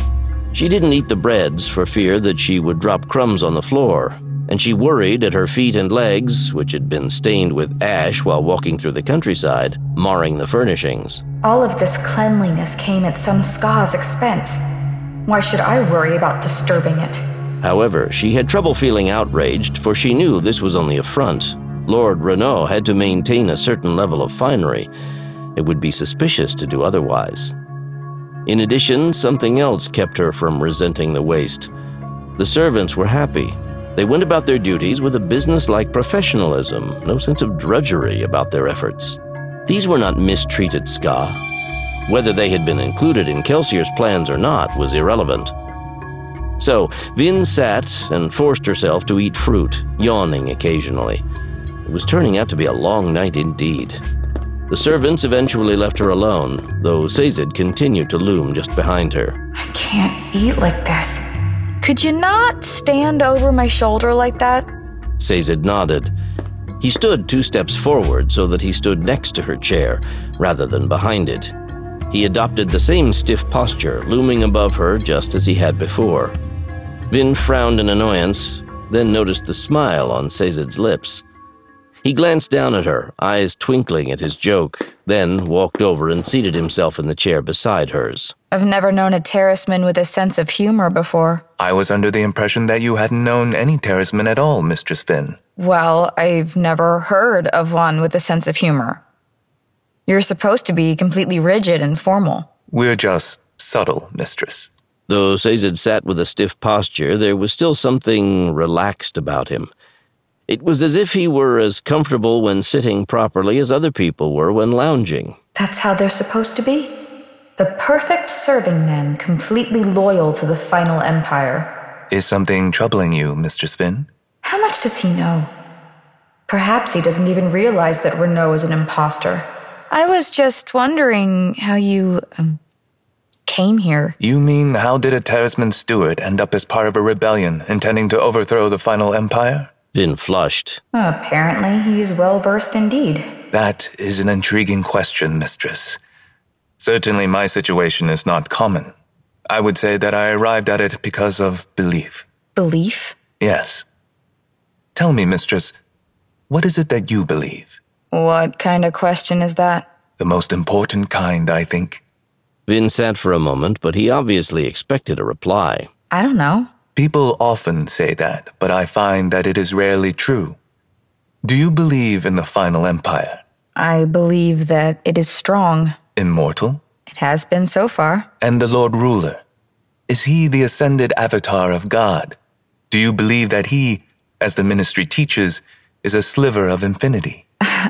She didn't eat the breads for fear that she would drop crumbs on the floor, and she worried at her feet and legs, which had been stained with ash while walking through the countryside, marring the furnishings. All of this cleanliness came at some Ska's expense. Why should I worry about disturbing it? However, she had trouble feeling outraged, for she knew this was only a front. Lord Renault had to maintain a certain level of finery. It would be suspicious to do otherwise. In addition, something else kept her from resenting the waste. The servants were happy. They went about their duties with a business-like professionalism, no sense of drudgery about their efforts. These were not mistreated Ska. Whether they had been included in Kelsier's plans or not was irrelevant. So, Vin sat and forced herself to eat fruit, yawning occasionally. It was turning out to be a long night indeed. The servants eventually left her alone, though Sazed continued to loom just behind her. I can't eat like this. Could you not stand over my shoulder like that? Sazed nodded. He stood two steps forward so that he stood next to her chair, rather than behind it. He adopted the same stiff posture, looming above her just as he had before. Vin frowned in annoyance, then noticed the smile on Sazed's lips. He glanced down at her, eyes twinkling at his joke, then walked over and seated himself in the chair beside hers. I've never known a terraceman with a sense of humor before. I was under the impression that you hadn't known any terraceman at all, Mistress Vin. Well, I've never heard of one with a sense of humor. You're supposed to be completely rigid and formal. We're just subtle, Mistress. Though Sazed sat with a stiff posture, there was still something relaxed about him. It was as if he were as comfortable when sitting properly as other people were when lounging. That's how they're supposed to be. The perfect serving men, completely loyal to the final empire. Is something troubling you, Mistress Vin? How much does he know? Perhaps he doesn't even realize that Renault is an imposter. I was just wondering how you, um, came here. You mean, how did a terraceman steward end up as part of a rebellion intending to overthrow the final empire? Vin flushed. Apparently, he's well-versed indeed. That is an intriguing question, Mistress. Certainly my situation is not common. I would say that I arrived at it because of belief. Belief? Yes. Tell me, mistress, what is it that you believe? What kind of question is that? The most important kind, I think. Vin sat for a moment, but he obviously expected a reply. I don't know. People often say that, but I find that it is rarely true. Do you believe in the final empire? I believe that it is strong. Immortal? It has been so far. And the Lord Ruler? Is he the ascended avatar of God? Do you believe that he, as the ministry teaches, is a sliver of infinity?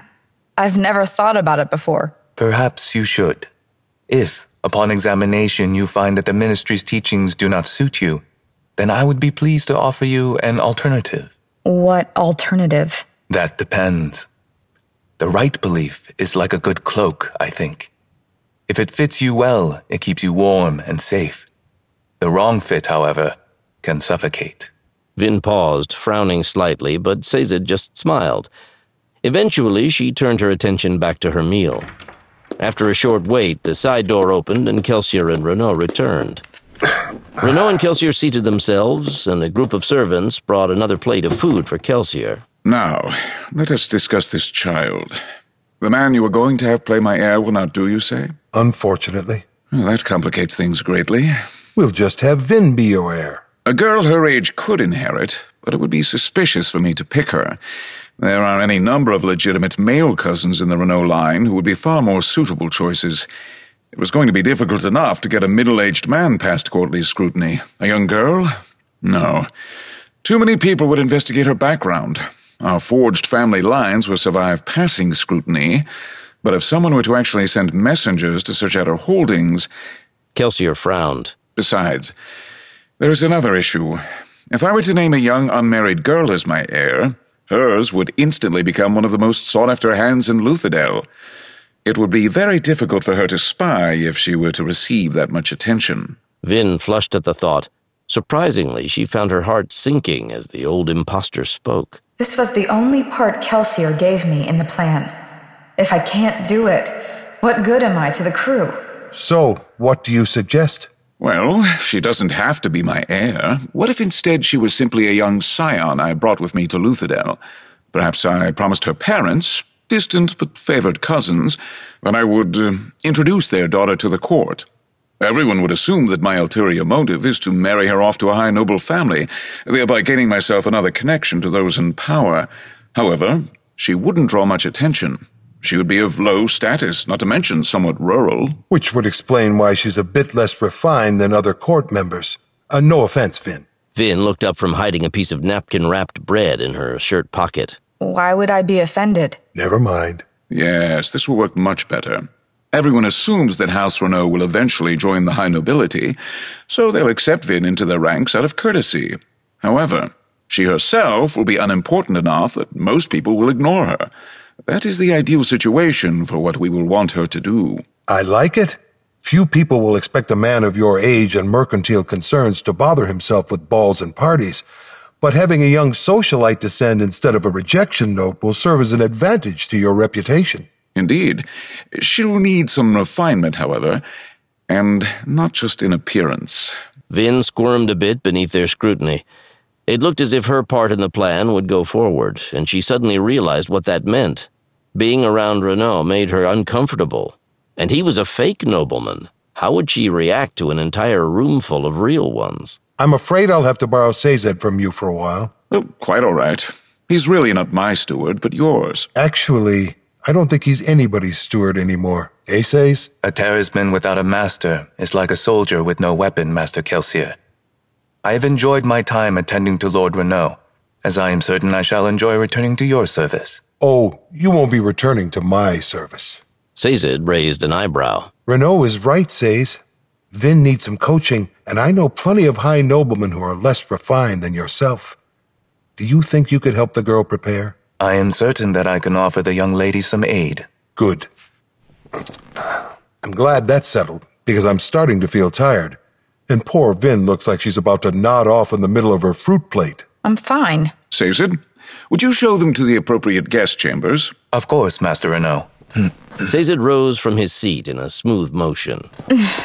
I've never thought about it before. Perhaps you should. If, upon examination, you find that the ministry's teachings do not suit you, then I would be pleased to offer you an alternative. What alternative? That depends. The right belief is like a good cloak, I think. If it fits you well, it keeps you warm and safe. The wrong fit, however, can suffocate. Vin paused, frowning slightly, but Sazed just smiled. Eventually, she turned her attention back to her meal. After a short wait, the side door opened and Kelsier and Renault returned. Renault and Kelsier seated themselves, and a group of servants brought another plate of food for Kelsier. Now, let us discuss this child. The man you were going to have play my heir will not do, you say? Unfortunately. Well, that complicates things greatly. We'll just have Vin be your heir. A girl her age could inherit, but it would be suspicious for me to pick her. There are any number of legitimate male cousins in the Renault line who would be far more suitable choices. It was going to be difficult enough to get a middle-aged man past courtly scrutiny. A young girl? No. Too many people would investigate her background. Our forged family lines will survive passing scrutiny, but if someone were to actually send messengers to search out her holdings... Kelsier frowned. Besides, there is another issue. If I were to name a young unmarried girl as my heir, hers would instantly become one of the most sought-after hands in Luthadel. It would be very difficult for her to spy if she were to receive that much attention. Vin flushed at the thought. Surprisingly, she found her heart sinking as the old impostor spoke. This was the only part Kelsier gave me in the plan. If I can't do it, what good am I to the crew? So, what do you suggest? Well, she doesn't have to be my heir. What if instead she was simply a young scion I brought with me to Luthadel? Perhaps I promised her parents, distant but favored cousins, that I would uh, introduce their daughter to the court. Everyone would assume that my ulterior motive is to marry her off to a high noble family, thereby gaining myself another connection to those in power. However, she wouldn't draw much attention. She would be of low status, not to mention somewhat rural. Which would explain why she's a bit less refined than other court members. Uh, no offense, Vin. Vin looked up from hiding a piece of napkin-wrapped bread in her shirt pocket. Why would I be offended? Never mind. Yes, this will work much better. Everyone assumes that House Renault will eventually join the high nobility, so they'll accept Vin into their ranks out of courtesy. However, she herself will be unimportant enough that most people will ignore her. That is the ideal situation for what we will want her to do. I like it. Few people will expect a man of your age and mercantile concerns to bother himself with balls and parties, but having a young socialite descend instead of a rejection note will serve as an advantage to your reputation. Indeed. She'll need some refinement, however, and not just in appearance. Vin squirmed a bit beneath their scrutiny. It looked as if her part in the plan would go forward, and she suddenly realized what that meant. Being around Renault made her uncomfortable, and he was a fake nobleman. How would she react to an entire room full of real ones? I'm afraid I'll have to borrow Sazed from you for a while. Well, quite all right. He's really not my steward, but yours. Actually, I don't think he's anybody's steward anymore. Eh, Saze? A talisman without a master is like a soldier with no weapon, Master Kelsier. I have enjoyed my time attending to Lord Renault, as I am certain I shall enjoy returning to your service. Oh, you won't be returning to my service. Sazed raised an eyebrow. Renault is right, Saze. Vin needs some coaching, and I know plenty of high noblemen who are less refined than yourself. Do you think you could help the girl prepare? I am certain that I can offer the young lady some aid. Good. I'm glad that's settled, because I'm starting to feel tired. And poor Vin looks like she's about to nod off in the middle of her fruit plate. I'm fine. Sazed, would you show them to the appropriate guest chambers? Of course, Master Renault. Sazed rose from his seat in a smooth motion.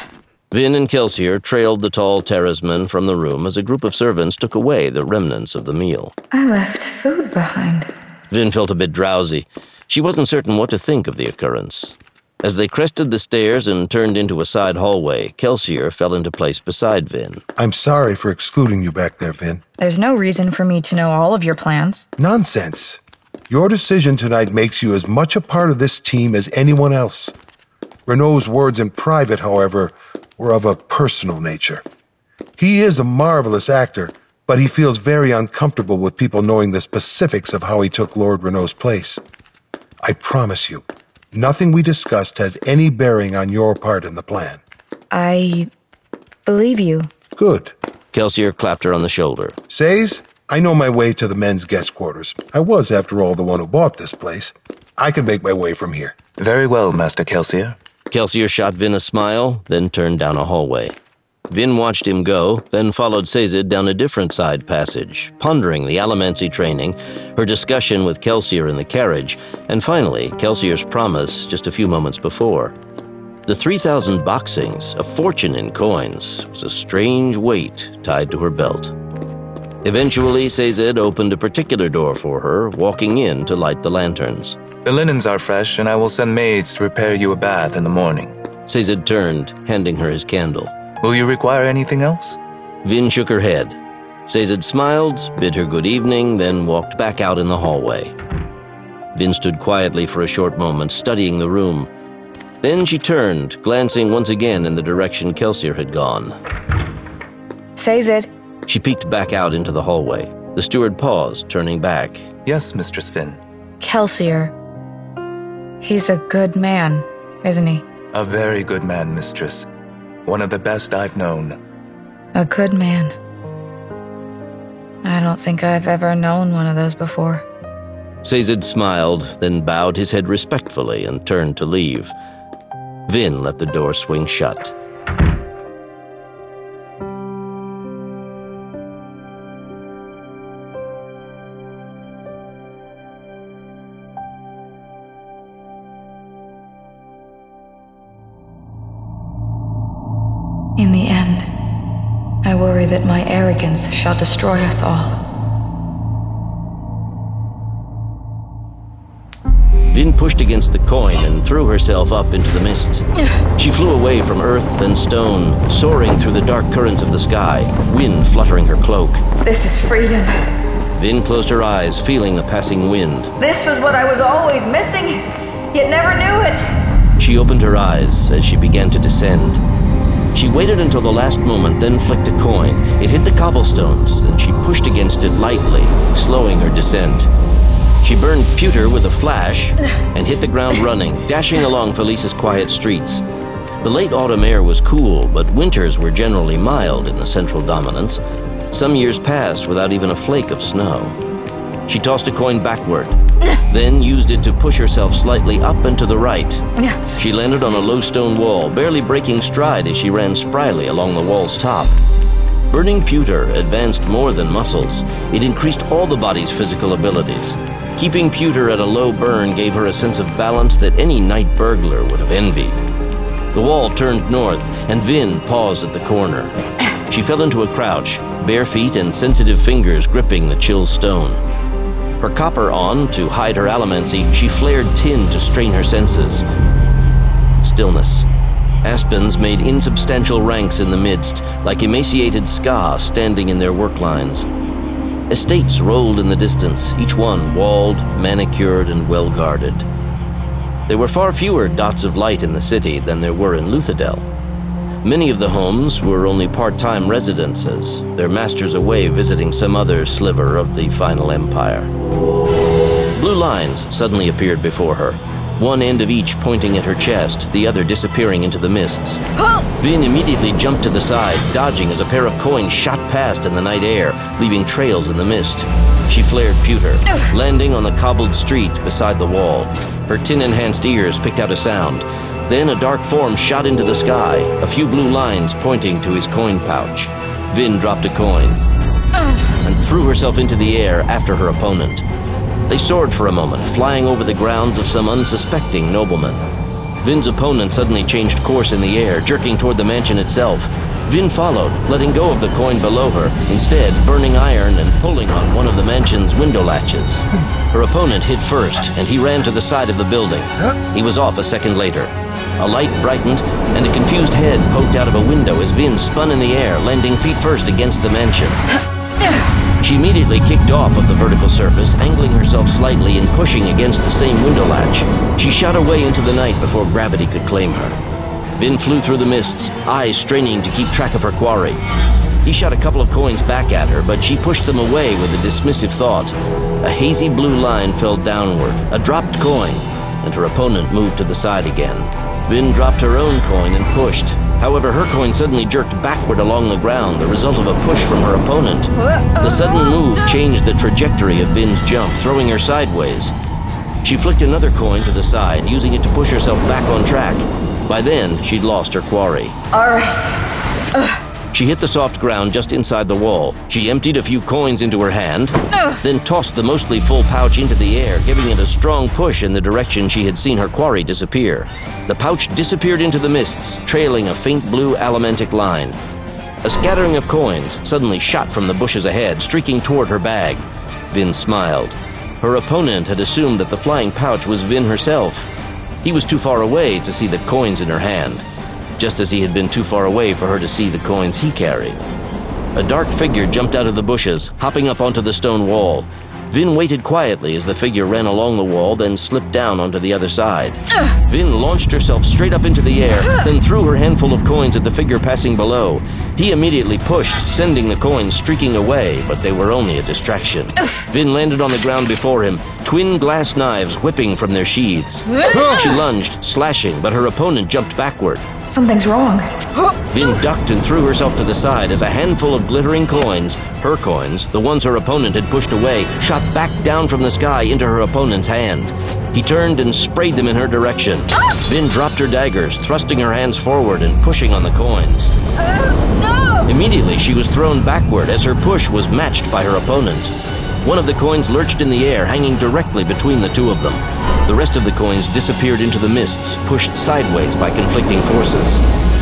Vin and Kelsier trailed the tall terraceman from the room as a group of servants took away the remnants of the meal. I left food behind. Vin felt a bit drowsy. She wasn't certain what to think of the occurrence. As they crested the stairs and turned into a side hallway, Kelsier fell into place beside Vin. I'm sorry for excluding you back there, Vin. There's no reason for me to know all of your plans. Nonsense. Your decision tonight makes you as much a part of this team as anyone else. Renault's words in private, however, were of a personal nature. He is a marvelous actor, but he feels very uncomfortable with people knowing the specifics of how he took Lord Renault's place. I promise you, nothing we discussed has any bearing on your part in the plan. I believe you. Good. Kelsier clapped her on the shoulder. Says, I know my way to the men's guest quarters. I was, after all, the one who bought this place. I can make my way from here. Very well, Master Kelsier. Kelsier shot Vin a smile, then turned down a hallway. Vin watched him go, then followed Sazed down a different side passage, pondering the Allomancy training, her discussion with Kelsier in the carriage, and finally, Kelsier's promise just a few moments before. The three thousand boxings, a fortune in coins, was a strange weight tied to her belt. Eventually, Sazed opened a particular door for her, walking in to light the lanterns. The linens are fresh, and I will send maids to prepare you a bath in the morning. Sazed turned, handing her his candle. Will you require anything else? Vin shook her head. Sazed smiled, bid her good evening, then walked back out in the hallway. Vin stood quietly for a short moment, studying the room. Then she turned, glancing once again in the direction Kelsier had gone. Sazed. She peeked back out into the hallway. The steward paused, turning back. Yes, Mistress Vin. Kelsier. He's a good man, isn't he? A very good man, Mistress. One of the best I've known. A good man. I don't think I've ever known one of those before. Sazed smiled, then bowed his head respectfully and turned to leave. Vin let the door swing shut. In the end, I worry that my arrogance shall destroy us all. Vin pushed against the coin and threw herself up into the mist. She flew away from earth and stone, soaring through the dark currents of the sky, wind fluttering her cloak. This is freedom. Vin closed her eyes, feeling the passing wind. This was what I was always missing, yet never knew it. She opened her eyes as she began to descend. She waited until the last moment, then flicked a coin. It hit the cobblestones, and she pushed against it lightly, slowing her descent. She burned pewter with a flash and hit the ground running, dashing along Felice's quiet streets. The late autumn air was cool, but winters were generally mild in the central dominance. Some years passed without even a flake of snow. She tossed a coin backward, then used it to push herself slightly up and to the right. She landed on a low stone wall, barely breaking stride as she ran spryly along the wall's top. Burning pewter advanced more than muscles. It increased all the body's physical abilities. Keeping pewter at a low burn gave her a sense of balance that any night burglar would have envied. The wall turned north, and Vin paused at the corner. She fell into a crouch, bare feet and sensitive fingers gripping the chill stone. Her copper on to hide her allomancy, she flared tin to strain her senses. Stillness. Aspens made insubstantial ranks in the midst, like emaciated ska standing in their work lines. Estates rolled in the distance, each one walled, manicured, and well-guarded. There were far fewer dots of light in the city than there were in Luthadel. Many of the homes were only part-time residences, their masters away visiting some other sliver of the final empire. Blue lines suddenly appeared before her, one end of each pointing at her chest, the other disappearing into the mists. Vin immediately jumped to the side, dodging as a pair of coins shot past in the night air, leaving trails in the mist. She flared pewter, landing on the cobbled street beside the wall. Her tin-enhanced ears picked out a sound. Then a dark form shot into the sky, a few blue lines pointing to his coin pouch. Vin dropped a coin and threw herself into the air after her opponent. They soared for a moment, flying over the grounds of some unsuspecting nobleman. Vin's opponent suddenly changed course in the air, jerking toward the mansion itself. Vin followed, letting go of the coin below her, instead burning iron and pulling on one of the mansion's window latches. Her opponent hit first, and he ran to the side of the building. He was off a second later. A light brightened, and a confused head poked out of a window as Vin spun in the air, landing feet first against the mansion. She immediately kicked off of the vertical surface, angling herself slightly and pushing against the same window latch. She shot away into the night before gravity could claim her. Vin flew through the mists, eyes straining to keep track of her quarry. He shot a couple of coins back at her, but she pushed them away with a dismissive thought. A hazy blue line fell downward, a dropped coin, and her opponent moved to the side again. Vin dropped her own coin and pushed. However, her coin suddenly jerked backward along the ground, the result of a push from her opponent. The sudden move changed the trajectory of Vin's jump, throwing her sideways. She flicked another coin to the side, using it to push herself back on track. By then, she'd lost her quarry. All right. Ugh. She hit the soft ground just inside the wall. She emptied a few coins into her hand, Ugh. then tossed the mostly full pouch into the air, giving it a strong push in the direction she had seen her quarry disappear. The pouch disappeared into the mists, trailing a faint blue allomantic line. A scattering of coins suddenly shot from the bushes ahead, streaking toward her bag. Vin smiled. Her opponent had assumed that the flying pouch was Vin herself. He was too far away to see the coins in her hand, just as he had been too far away for her to see the coins he carried. A dark figure jumped out of the bushes, hopping up onto the stone wall. Vin waited quietly as the figure ran along the wall, then slipped down onto the other side. Vin launched herself straight up into the air, then threw her handful of coins at the figure passing below. He immediately pushed, sending the coins streaking away, but they were only a distraction. Vin landed on the ground before him, twin glass knives whipping from their sheaths. She lunged, slashing, but her opponent jumped backward. Something's wrong. Vin ducked and threw herself to the side as a handful of glittering coins, her coins, the ones her opponent had pushed away, shot back down from the sky into her opponent's hand. He turned and sprayed them in her direction. Vin dropped her daggers, thrusting her hands forward and pushing on the coins. Immediately, she was thrown backward as her push was matched by her opponent. One of the coins lurched in the air, hanging directly between the two of them. The rest of the coins disappeared into the mists, pushed sideways by conflicting forces.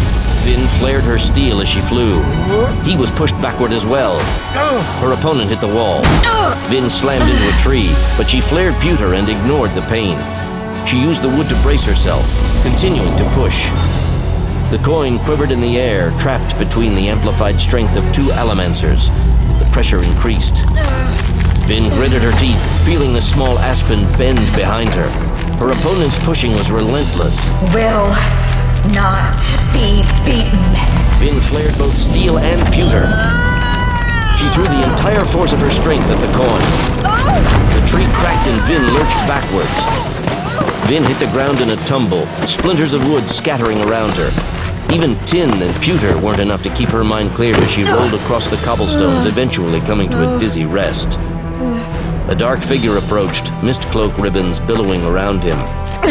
Vin flared her steel as she flew. He was pushed backward as well. Her opponent hit the wall. Vin slammed into a tree, but she flared pewter and ignored the pain. She used the wood to brace herself, continuing to push. The coin quivered in the air, trapped between the amplified strength of two allomancers. The pressure increased. Vin gritted her teeth, feeling the small aspen bend behind her. Her opponent's pushing was relentless. Will not be beaten. Vin flared both steel and pewter. She threw the entire force of her strength at the coin. The tree cracked and Vin lurched backwards. Vin hit the ground in a tumble, splinters of wood scattering around her. Even tin and pewter weren't enough to keep her mind clear as she rolled across the cobblestones, eventually coming to a dizzy rest. A dark figure approached, mist cloak ribbons billowing around him.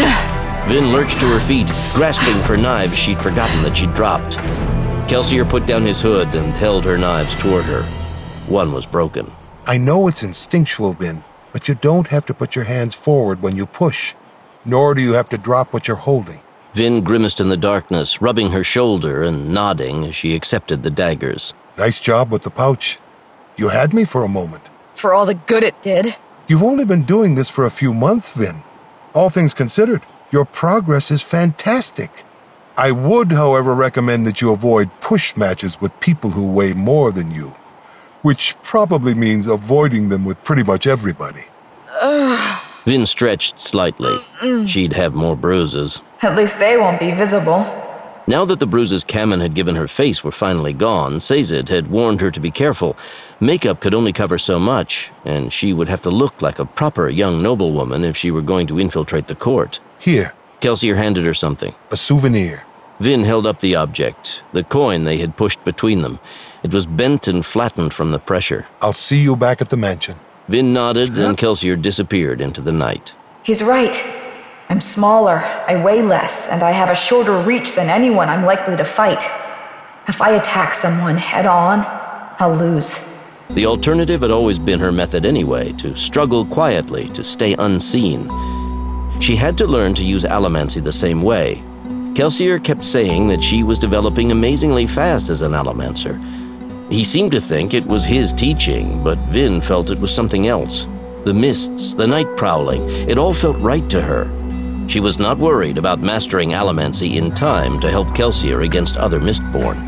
Vin lurched to her feet, grasping for knives she'd forgotten that she'd dropped. Kelsier put down his hood and held her knives toward her. One was broken. I know it's instinctual, Vin, but you don't have to put your hands forward when you push, nor do you have to drop what you're holding. Vin grimaced in the darkness, rubbing her shoulder and nodding as she accepted the daggers. Nice job with the pouch. You had me for a moment. For all the good it did. You've only been doing this for a few months, Vin. All things considered, your progress is fantastic. I would, however, recommend that you avoid push matches with people who weigh more than you, which probably means avoiding them with pretty much everybody. Ugh. Vin stretched slightly. She'd have more bruises. At least they won't be visible. Now that the bruises Kamen had given her face were finally gone, Sazed had warned her to be careful. Makeup could only cover so much, and she would have to look like a proper young noblewoman if she were going to infiltrate the court. Here. Kelsier handed her something. A souvenir. Vin held up the object, the coin they had pushed between them. It was bent and flattened from the pressure. I'll see you back at the mansion. Vin nodded, and Kelsier disappeared into the night. He's right. I'm smaller, I weigh less, and I have a shorter reach than anyone I'm likely to fight. If I attack someone head-on, I'll lose. The alternative had always been her method anyway, to struggle quietly, to stay unseen. She had to learn to use allomancy the same way. Kelsier kept saying that she was developing amazingly fast as an allomancer. He seemed to think it was his teaching, but Vin felt it was something else. The mists, the night prowling, it all felt right to her. She was not worried about mastering allomancy in time to help Kelsier against other Mistborn.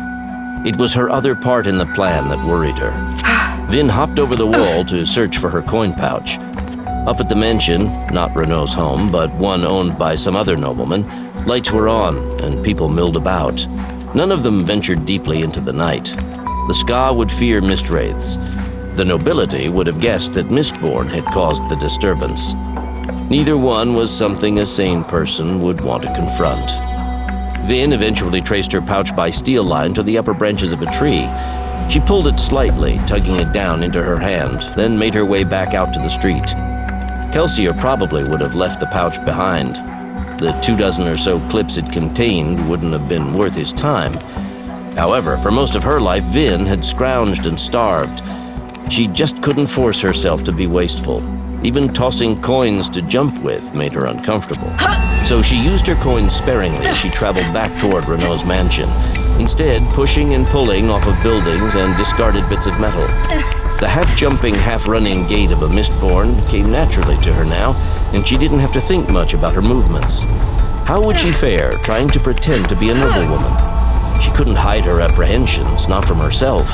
It was her other part in the plan that worried her. Vin hopped over the wall to search for her coin pouch. Up at the mansion, not Renault's home, but one owned by some other nobleman, lights were on and people milled about. None of them ventured deeply into the night. The Ska would fear mist-wraiths. The nobility would have guessed that Mistborn had caused the disturbance. Neither one was something a sane person would want to confront. Vin eventually traced her pouch by steel line to the upper branches of a tree. She pulled it slightly, tugging it down into her hand, then made her way back out to the street. Kelsier probably would have left the pouch behind. The two dozen or so clips it contained wouldn't have been worth his time. However, for most of her life, Vin had scrounged and starved. She just couldn't force herself to be wasteful. Even tossing coins to jump with made her uncomfortable. So she used her coins sparingly as she traveled back toward Renault's mansion, instead pushing and pulling off of buildings and discarded bits of metal. The half-jumping, half-running gait of a Mistborn came naturally to her now, and she didn't have to think much about her movements. How would she fare trying to pretend to be a noblewoman? She couldn't hide her apprehensions, not from herself.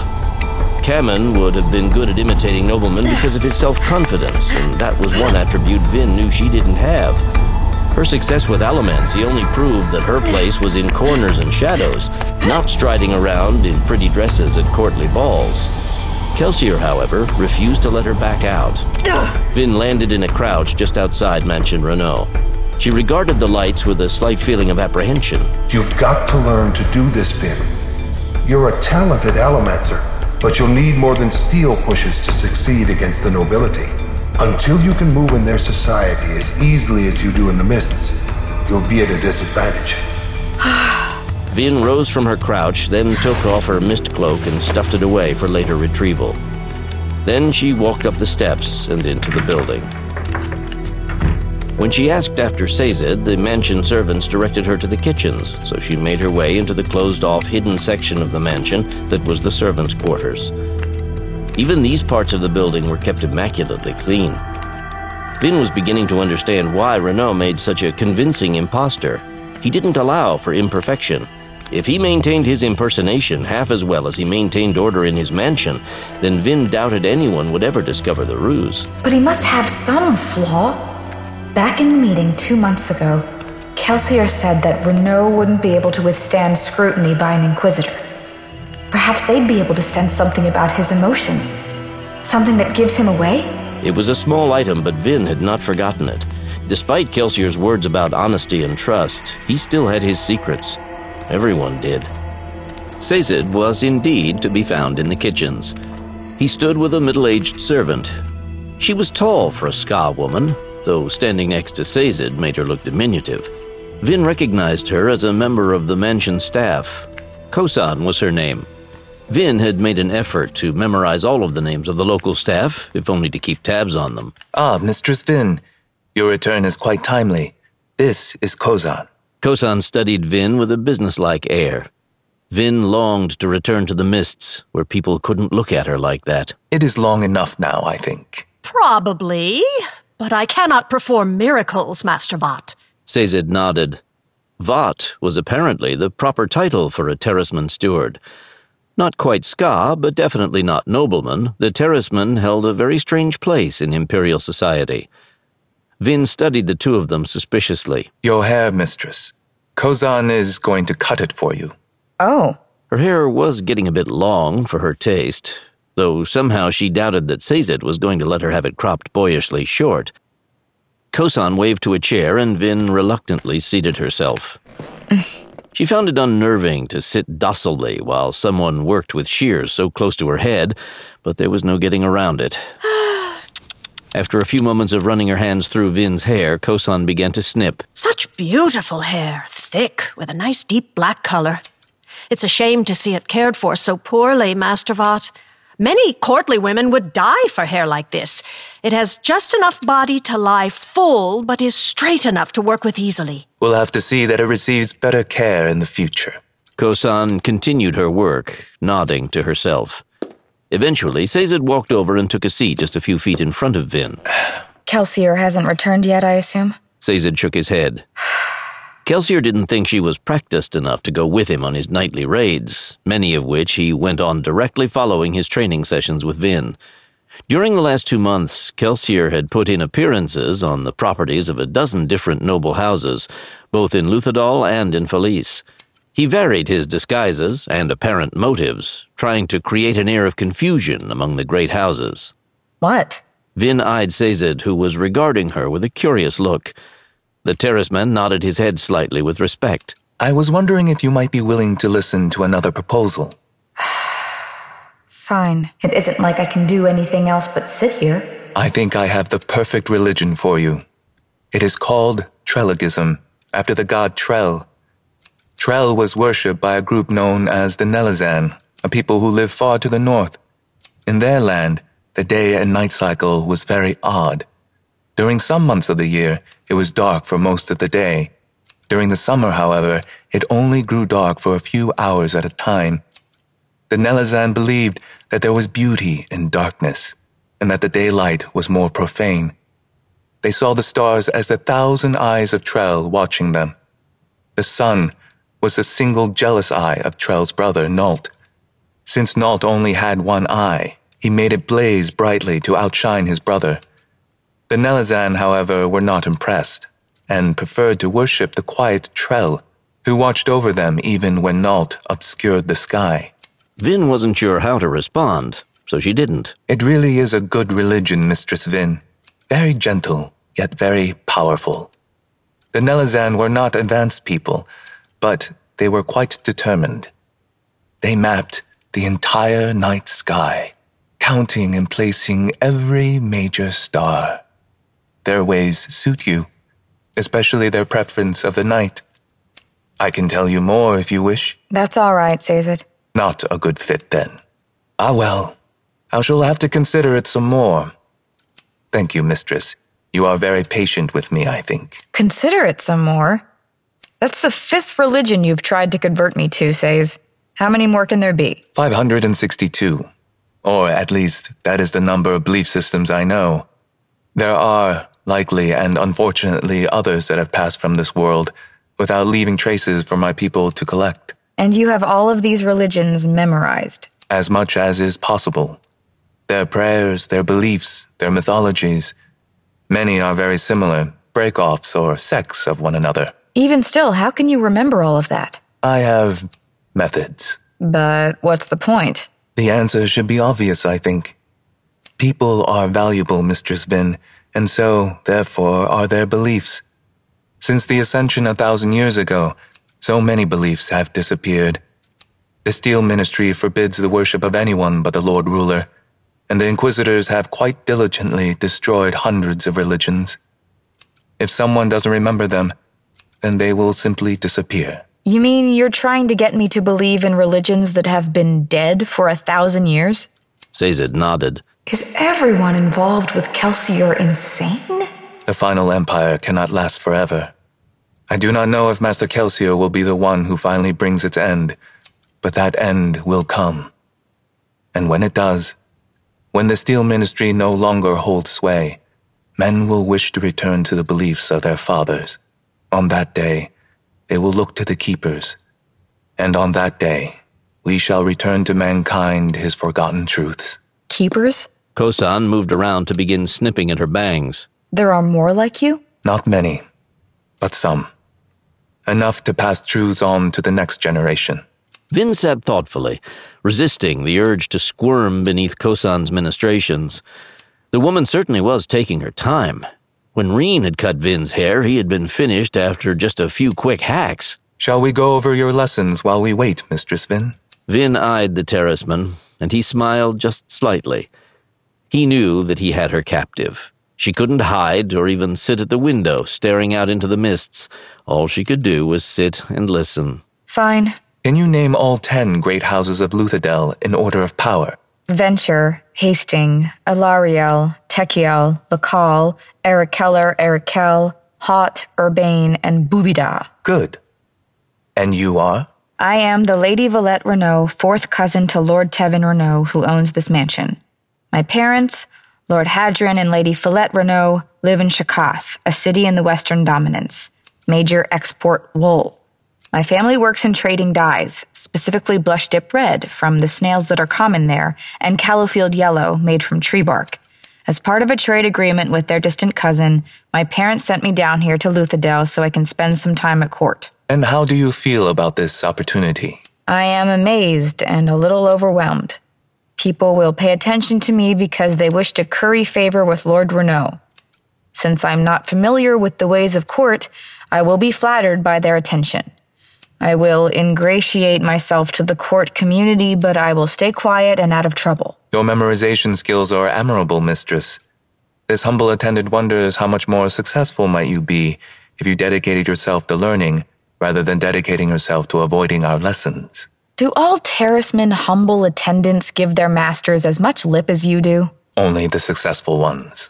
Kamen would have been good at imitating noblemen because of his self-confidence, and that was one attribute Vin knew she didn't have. Her success with allomancy only proved that her place was in corners and shadows, not striding around in pretty dresses at courtly balls. Kelsier, however, refused to let her back out. Vin landed in a crouch just outside Mansion Renault. She regarded the lights with a slight feeling of apprehension. You've got to learn to do this, Vin. You're a talented allomancer, but you'll need more than steel pushes to succeed against the nobility. Until you can move in their society as easily as you do in the mists, you'll be at a disadvantage. Vin rose from her crouch, then took off her mist cloak and stuffed it away for later retrieval. Then she walked up the steps and into the building. When she asked after Sazed, the mansion servants directed her to the kitchens, so she made her way into the closed-off hidden section of the mansion that was the servants' quarters. Even these parts of the building were kept immaculately clean. Vin was beginning to understand why Renault made such a convincing imposter. He didn't allow for imperfection. If he maintained his impersonation half as well as he maintained order in his mansion, then Vin doubted anyone would ever discover the ruse. But he must have some flaw. Back in the meeting two months ago, Kelsier said that Renault wouldn't be able to withstand scrutiny by an Inquisitor. Perhaps they'd be able to sense something about his emotions, something that gives him away? It was a small item, but Vin had not forgotten it. Despite Kelsier's words about honesty and trust, he still had his secrets. Everyone did. Sazed was indeed to be found in the kitchens. He stood with a middle-aged servant. She was tall for a Ska woman, though standing next to Sazed made her look diminutive. Vin recognized her as a member of the mansion staff. Kosan was her name. Vin had made an effort to memorize all of the names of the local staff, if only to keep tabs on them. Ah, Mistress Vin. Your return is quite timely. This is Kosan. Kosan studied Vin with a businesslike air. Vin longed to return to the mists, where people couldn't look at her like that. It is long enough now, I think. Probably, but I cannot perform miracles, Master Vought. Sazed nodded. Vought was apparently the proper title for a Terraceman steward. Not quite Ska, but definitely not nobleman, the Terraceman held a very strange place in Imperial society. Vin studied the two of them suspiciously. Your hair, mistress. Kosan is going to cut it for you. Oh. Her hair was getting a bit long for her taste, though somehow she doubted that Sazed was going to let her have it cropped boyishly short. Kosan waved to a chair, and Vin reluctantly seated herself. She found it unnerving to sit docilely while someone worked with shears so close to her head, but there was no getting around it. After a few moments of running her hands through Vin's hair, Kosan began to snip. Such beautiful hair, thick, with a nice deep black color. It's a shame to see it cared for so poorly, Master Vought. Many courtly women would die for hair like this. It has just enough body to lie full, but is straight enough to work with easily. We'll have to see that it receives better care in the future. Kosan continued her work, nodding to herself. Eventually, Sazed walked over and took a seat just a few feet in front of Vin. Kelsier hasn't returned yet, I assume? Sazed shook his head. Kelsier didn't think she was practiced enough to go with him on his nightly raids, many of which he went on directly following his training sessions with Vin. During the last two months, Kelsier had put in appearances on the properties of a dozen different noble houses, both in Luthadel and in Felice. He varied his disguises and apparent motives, trying to create an air of confusion among the great houses. What? Vin eyed Sazed, who was regarding her with a curious look. The terraceman nodded his head slightly with respect. I was wondering if you might be willing to listen to another proposal. Fine. It isn't like I can do anything else but sit here. I think I have the perfect religion for you. It is called Trelligism, after the god Trell. Trell was worshipped by a group known as the Nelizan, a people who live far to the north. In their land, the day and night cycle was very odd. During some months of the year, it was dark for most of the day. During the summer, however, it only grew dark for a few hours at a time. The Nelizan believed that there was beauty in darkness, and that the daylight was more profane. They saw the stars as the thousand eyes of Trell watching them. The sun was the single jealous eye of Trell's brother, Nault. Since Nault only had one eye, he made it blaze brightly to outshine his brother. The Nelizan, however, were not impressed, and preferred to worship the quiet Trell, who watched over them even when Nault obscured the sky. Vin wasn't sure how to respond, so she didn't. It really is a good religion, Mistress Vin. Very gentle, yet very powerful. The Nelizan were not advanced people, but they were quite determined. They mapped the entire night sky, counting and placing every major star. Their ways suit you, especially their preference of the night. I can tell you more if you wish. That's all right, Sazed. Not a good fit, then. Ah, well, I shall have to consider it some more. Thank you, mistress. You are very patient with me, I think. Consider it some more? That's the fifth religion you've tried to convert me to, Sazed. How many more can there be? five hundred sixty-two. Or at least, that is the number of belief systems I know. There are, likely and unfortunately, others that have passed from this world without leaving traces for my people to collect. And you have all of these religions memorized? As much as is possible. Their prayers, their beliefs, their mythologies. Many are very similar, break-offs or sects of one another. Even still, how can you remember all of that? I have methods. But what's the point? The answer should be obvious, I think. People are valuable, Mistress Vin, and so, therefore, are their beliefs. Since the Ascension a thousand years ago, so many beliefs have disappeared. The Steel Ministry forbids the worship of anyone but the Lord Ruler, and the Inquisitors have quite diligently destroyed hundreds of religions. If someone doesn't remember them, then they will simply disappear. You mean you're trying to get me to believe in religions that have been dead for a thousand years? Sazed nodded. Is everyone involved with Kelsier insane? The final empire cannot last forever. I do not know if Master Kelsier will be the one who finally brings its end, but that end will come. And when it does, when the Steel Ministry no longer holds sway, men will wish to return to the beliefs of their fathers. On that day, they will look to the Keepers, and on that day, we shall return to mankind his forgotten truths. Keepers? Kosan moved around to begin snipping at her bangs. There are more like you? Not many, but some. Enough to pass truths on to the next generation. Vin sat thoughtfully, resisting the urge to squirm beneath Kosan's ministrations. The woman certainly was taking her time. When Reen had cut Vin's hair, he had been finished after just a few quick hacks. Shall we go over your lessons while we wait, Mistress Vin? Vin eyed the terraceman, and he smiled just slightly. He knew that he had her captive. She couldn't hide or even sit at the window, staring out into the mists. All she could do was sit and listen. Fine. Can you name all ten great houses of Luthadel in order of power? Venture, Hasting, Elariel, Tekiel, Lakal, Ericeller, Erikel, Hot, Urbane, and Bubida. Good. And you are? I am the Lady Valette Renault, fourth cousin to Lord Tevin Renault, who owns this mansion. My parents, Lord Hadron and Lady Follette Renault, live in Shakath, a city in the Western Dominance. Major export wool. My family works in trading dyes, specifically blush dip red from the snails that are common there, and Callowfield yellow made from tree bark. As part of a trade agreement with their distant cousin, my parents sent me down here to Luthadel so I can spend some time at court. And how do you feel about this opportunity? I am amazed and a little overwhelmed. People will pay attention to me because they wish to curry favor with Lord Renault. Since I'm not familiar with the ways of court, I will be flattered by their attention. I will ingratiate myself to the court community, but I will stay quiet and out of trouble. Your memorization skills are admirable, mistress. This humble attendant wonders how much more successful might you be if you dedicated yourself to learning rather than dedicating yourself to avoiding our lessons. Do all terracemen humble attendants give their masters as much lip as you do? Only the successful ones.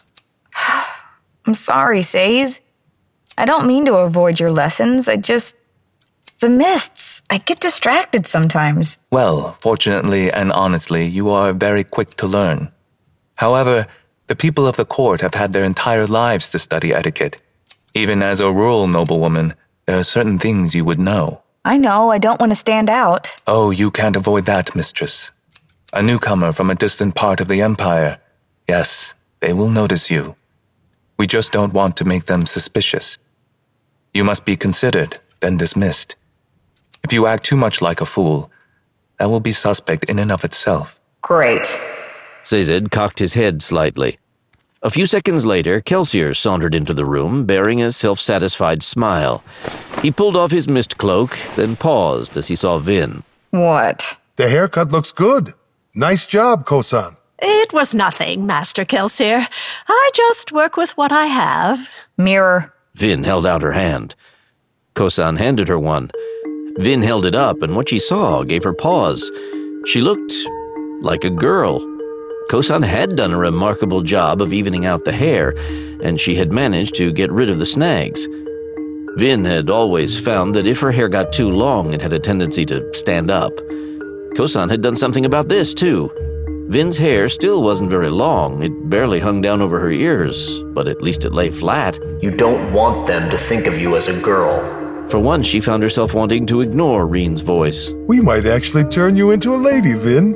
I'm sorry, Says. I don't mean to avoid your lessons, I just... The mists. I get distracted sometimes. Well, fortunately and honestly, you are very quick to learn. However, the people of the court have had their entire lives to study etiquette. Even as a rural noblewoman, there are certain things you would know. I know, I don't want to stand out. Oh, you can't avoid that, mistress. A newcomer from a distant part of the empire. Yes, they will notice you. We just don't want to make them suspicious. You must be considered, then dismissed. If you act too much like a fool, that will be suspect in and of itself. Great. Sazed cocked his head slightly. A few seconds later, Kelsier sauntered into the room, bearing a self-satisfied smile. He pulled off his mist cloak, then paused as he saw Vin. What? The haircut looks good. Nice job, Kosan. It was nothing, Master Kelsier. I just work with what I have. Mirror. Vin held out her hand. Kosan handed her one. Vin held it up, and what she saw gave her pause. She looked like a girl. Kosan had done a remarkable job of evening out the hair, and she had managed to get rid of the snags. Vin had always found that if her hair got too long, it had a tendency to stand up. Kosan had done something about this, too. Vin's hair still wasn't very long. It barely hung down over her ears, but at least it lay flat. You don't want them to think of you as a girl. For once, she found herself wanting to ignore Reen's voice. We might actually turn you into a lady, Vin.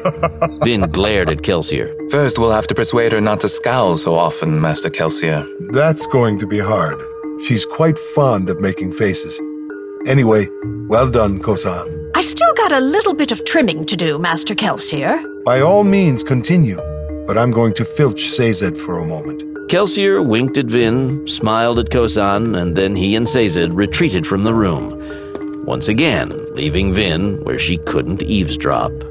Vin glared at Kelsier. First, we'll have to persuade her not to scowl so often, Master Kelsier. That's going to be hard. She's quite fond of making faces. Anyway, well done, Kosan. I've still got a little bit of trimming to do, Master Kelsier. By all means, continue, but I'm going to filch Sazed for a moment. Kelsier winked at Vin, smiled at Kosan, and then he and Sazed retreated from the room, once again leaving Vin where she couldn't eavesdrop.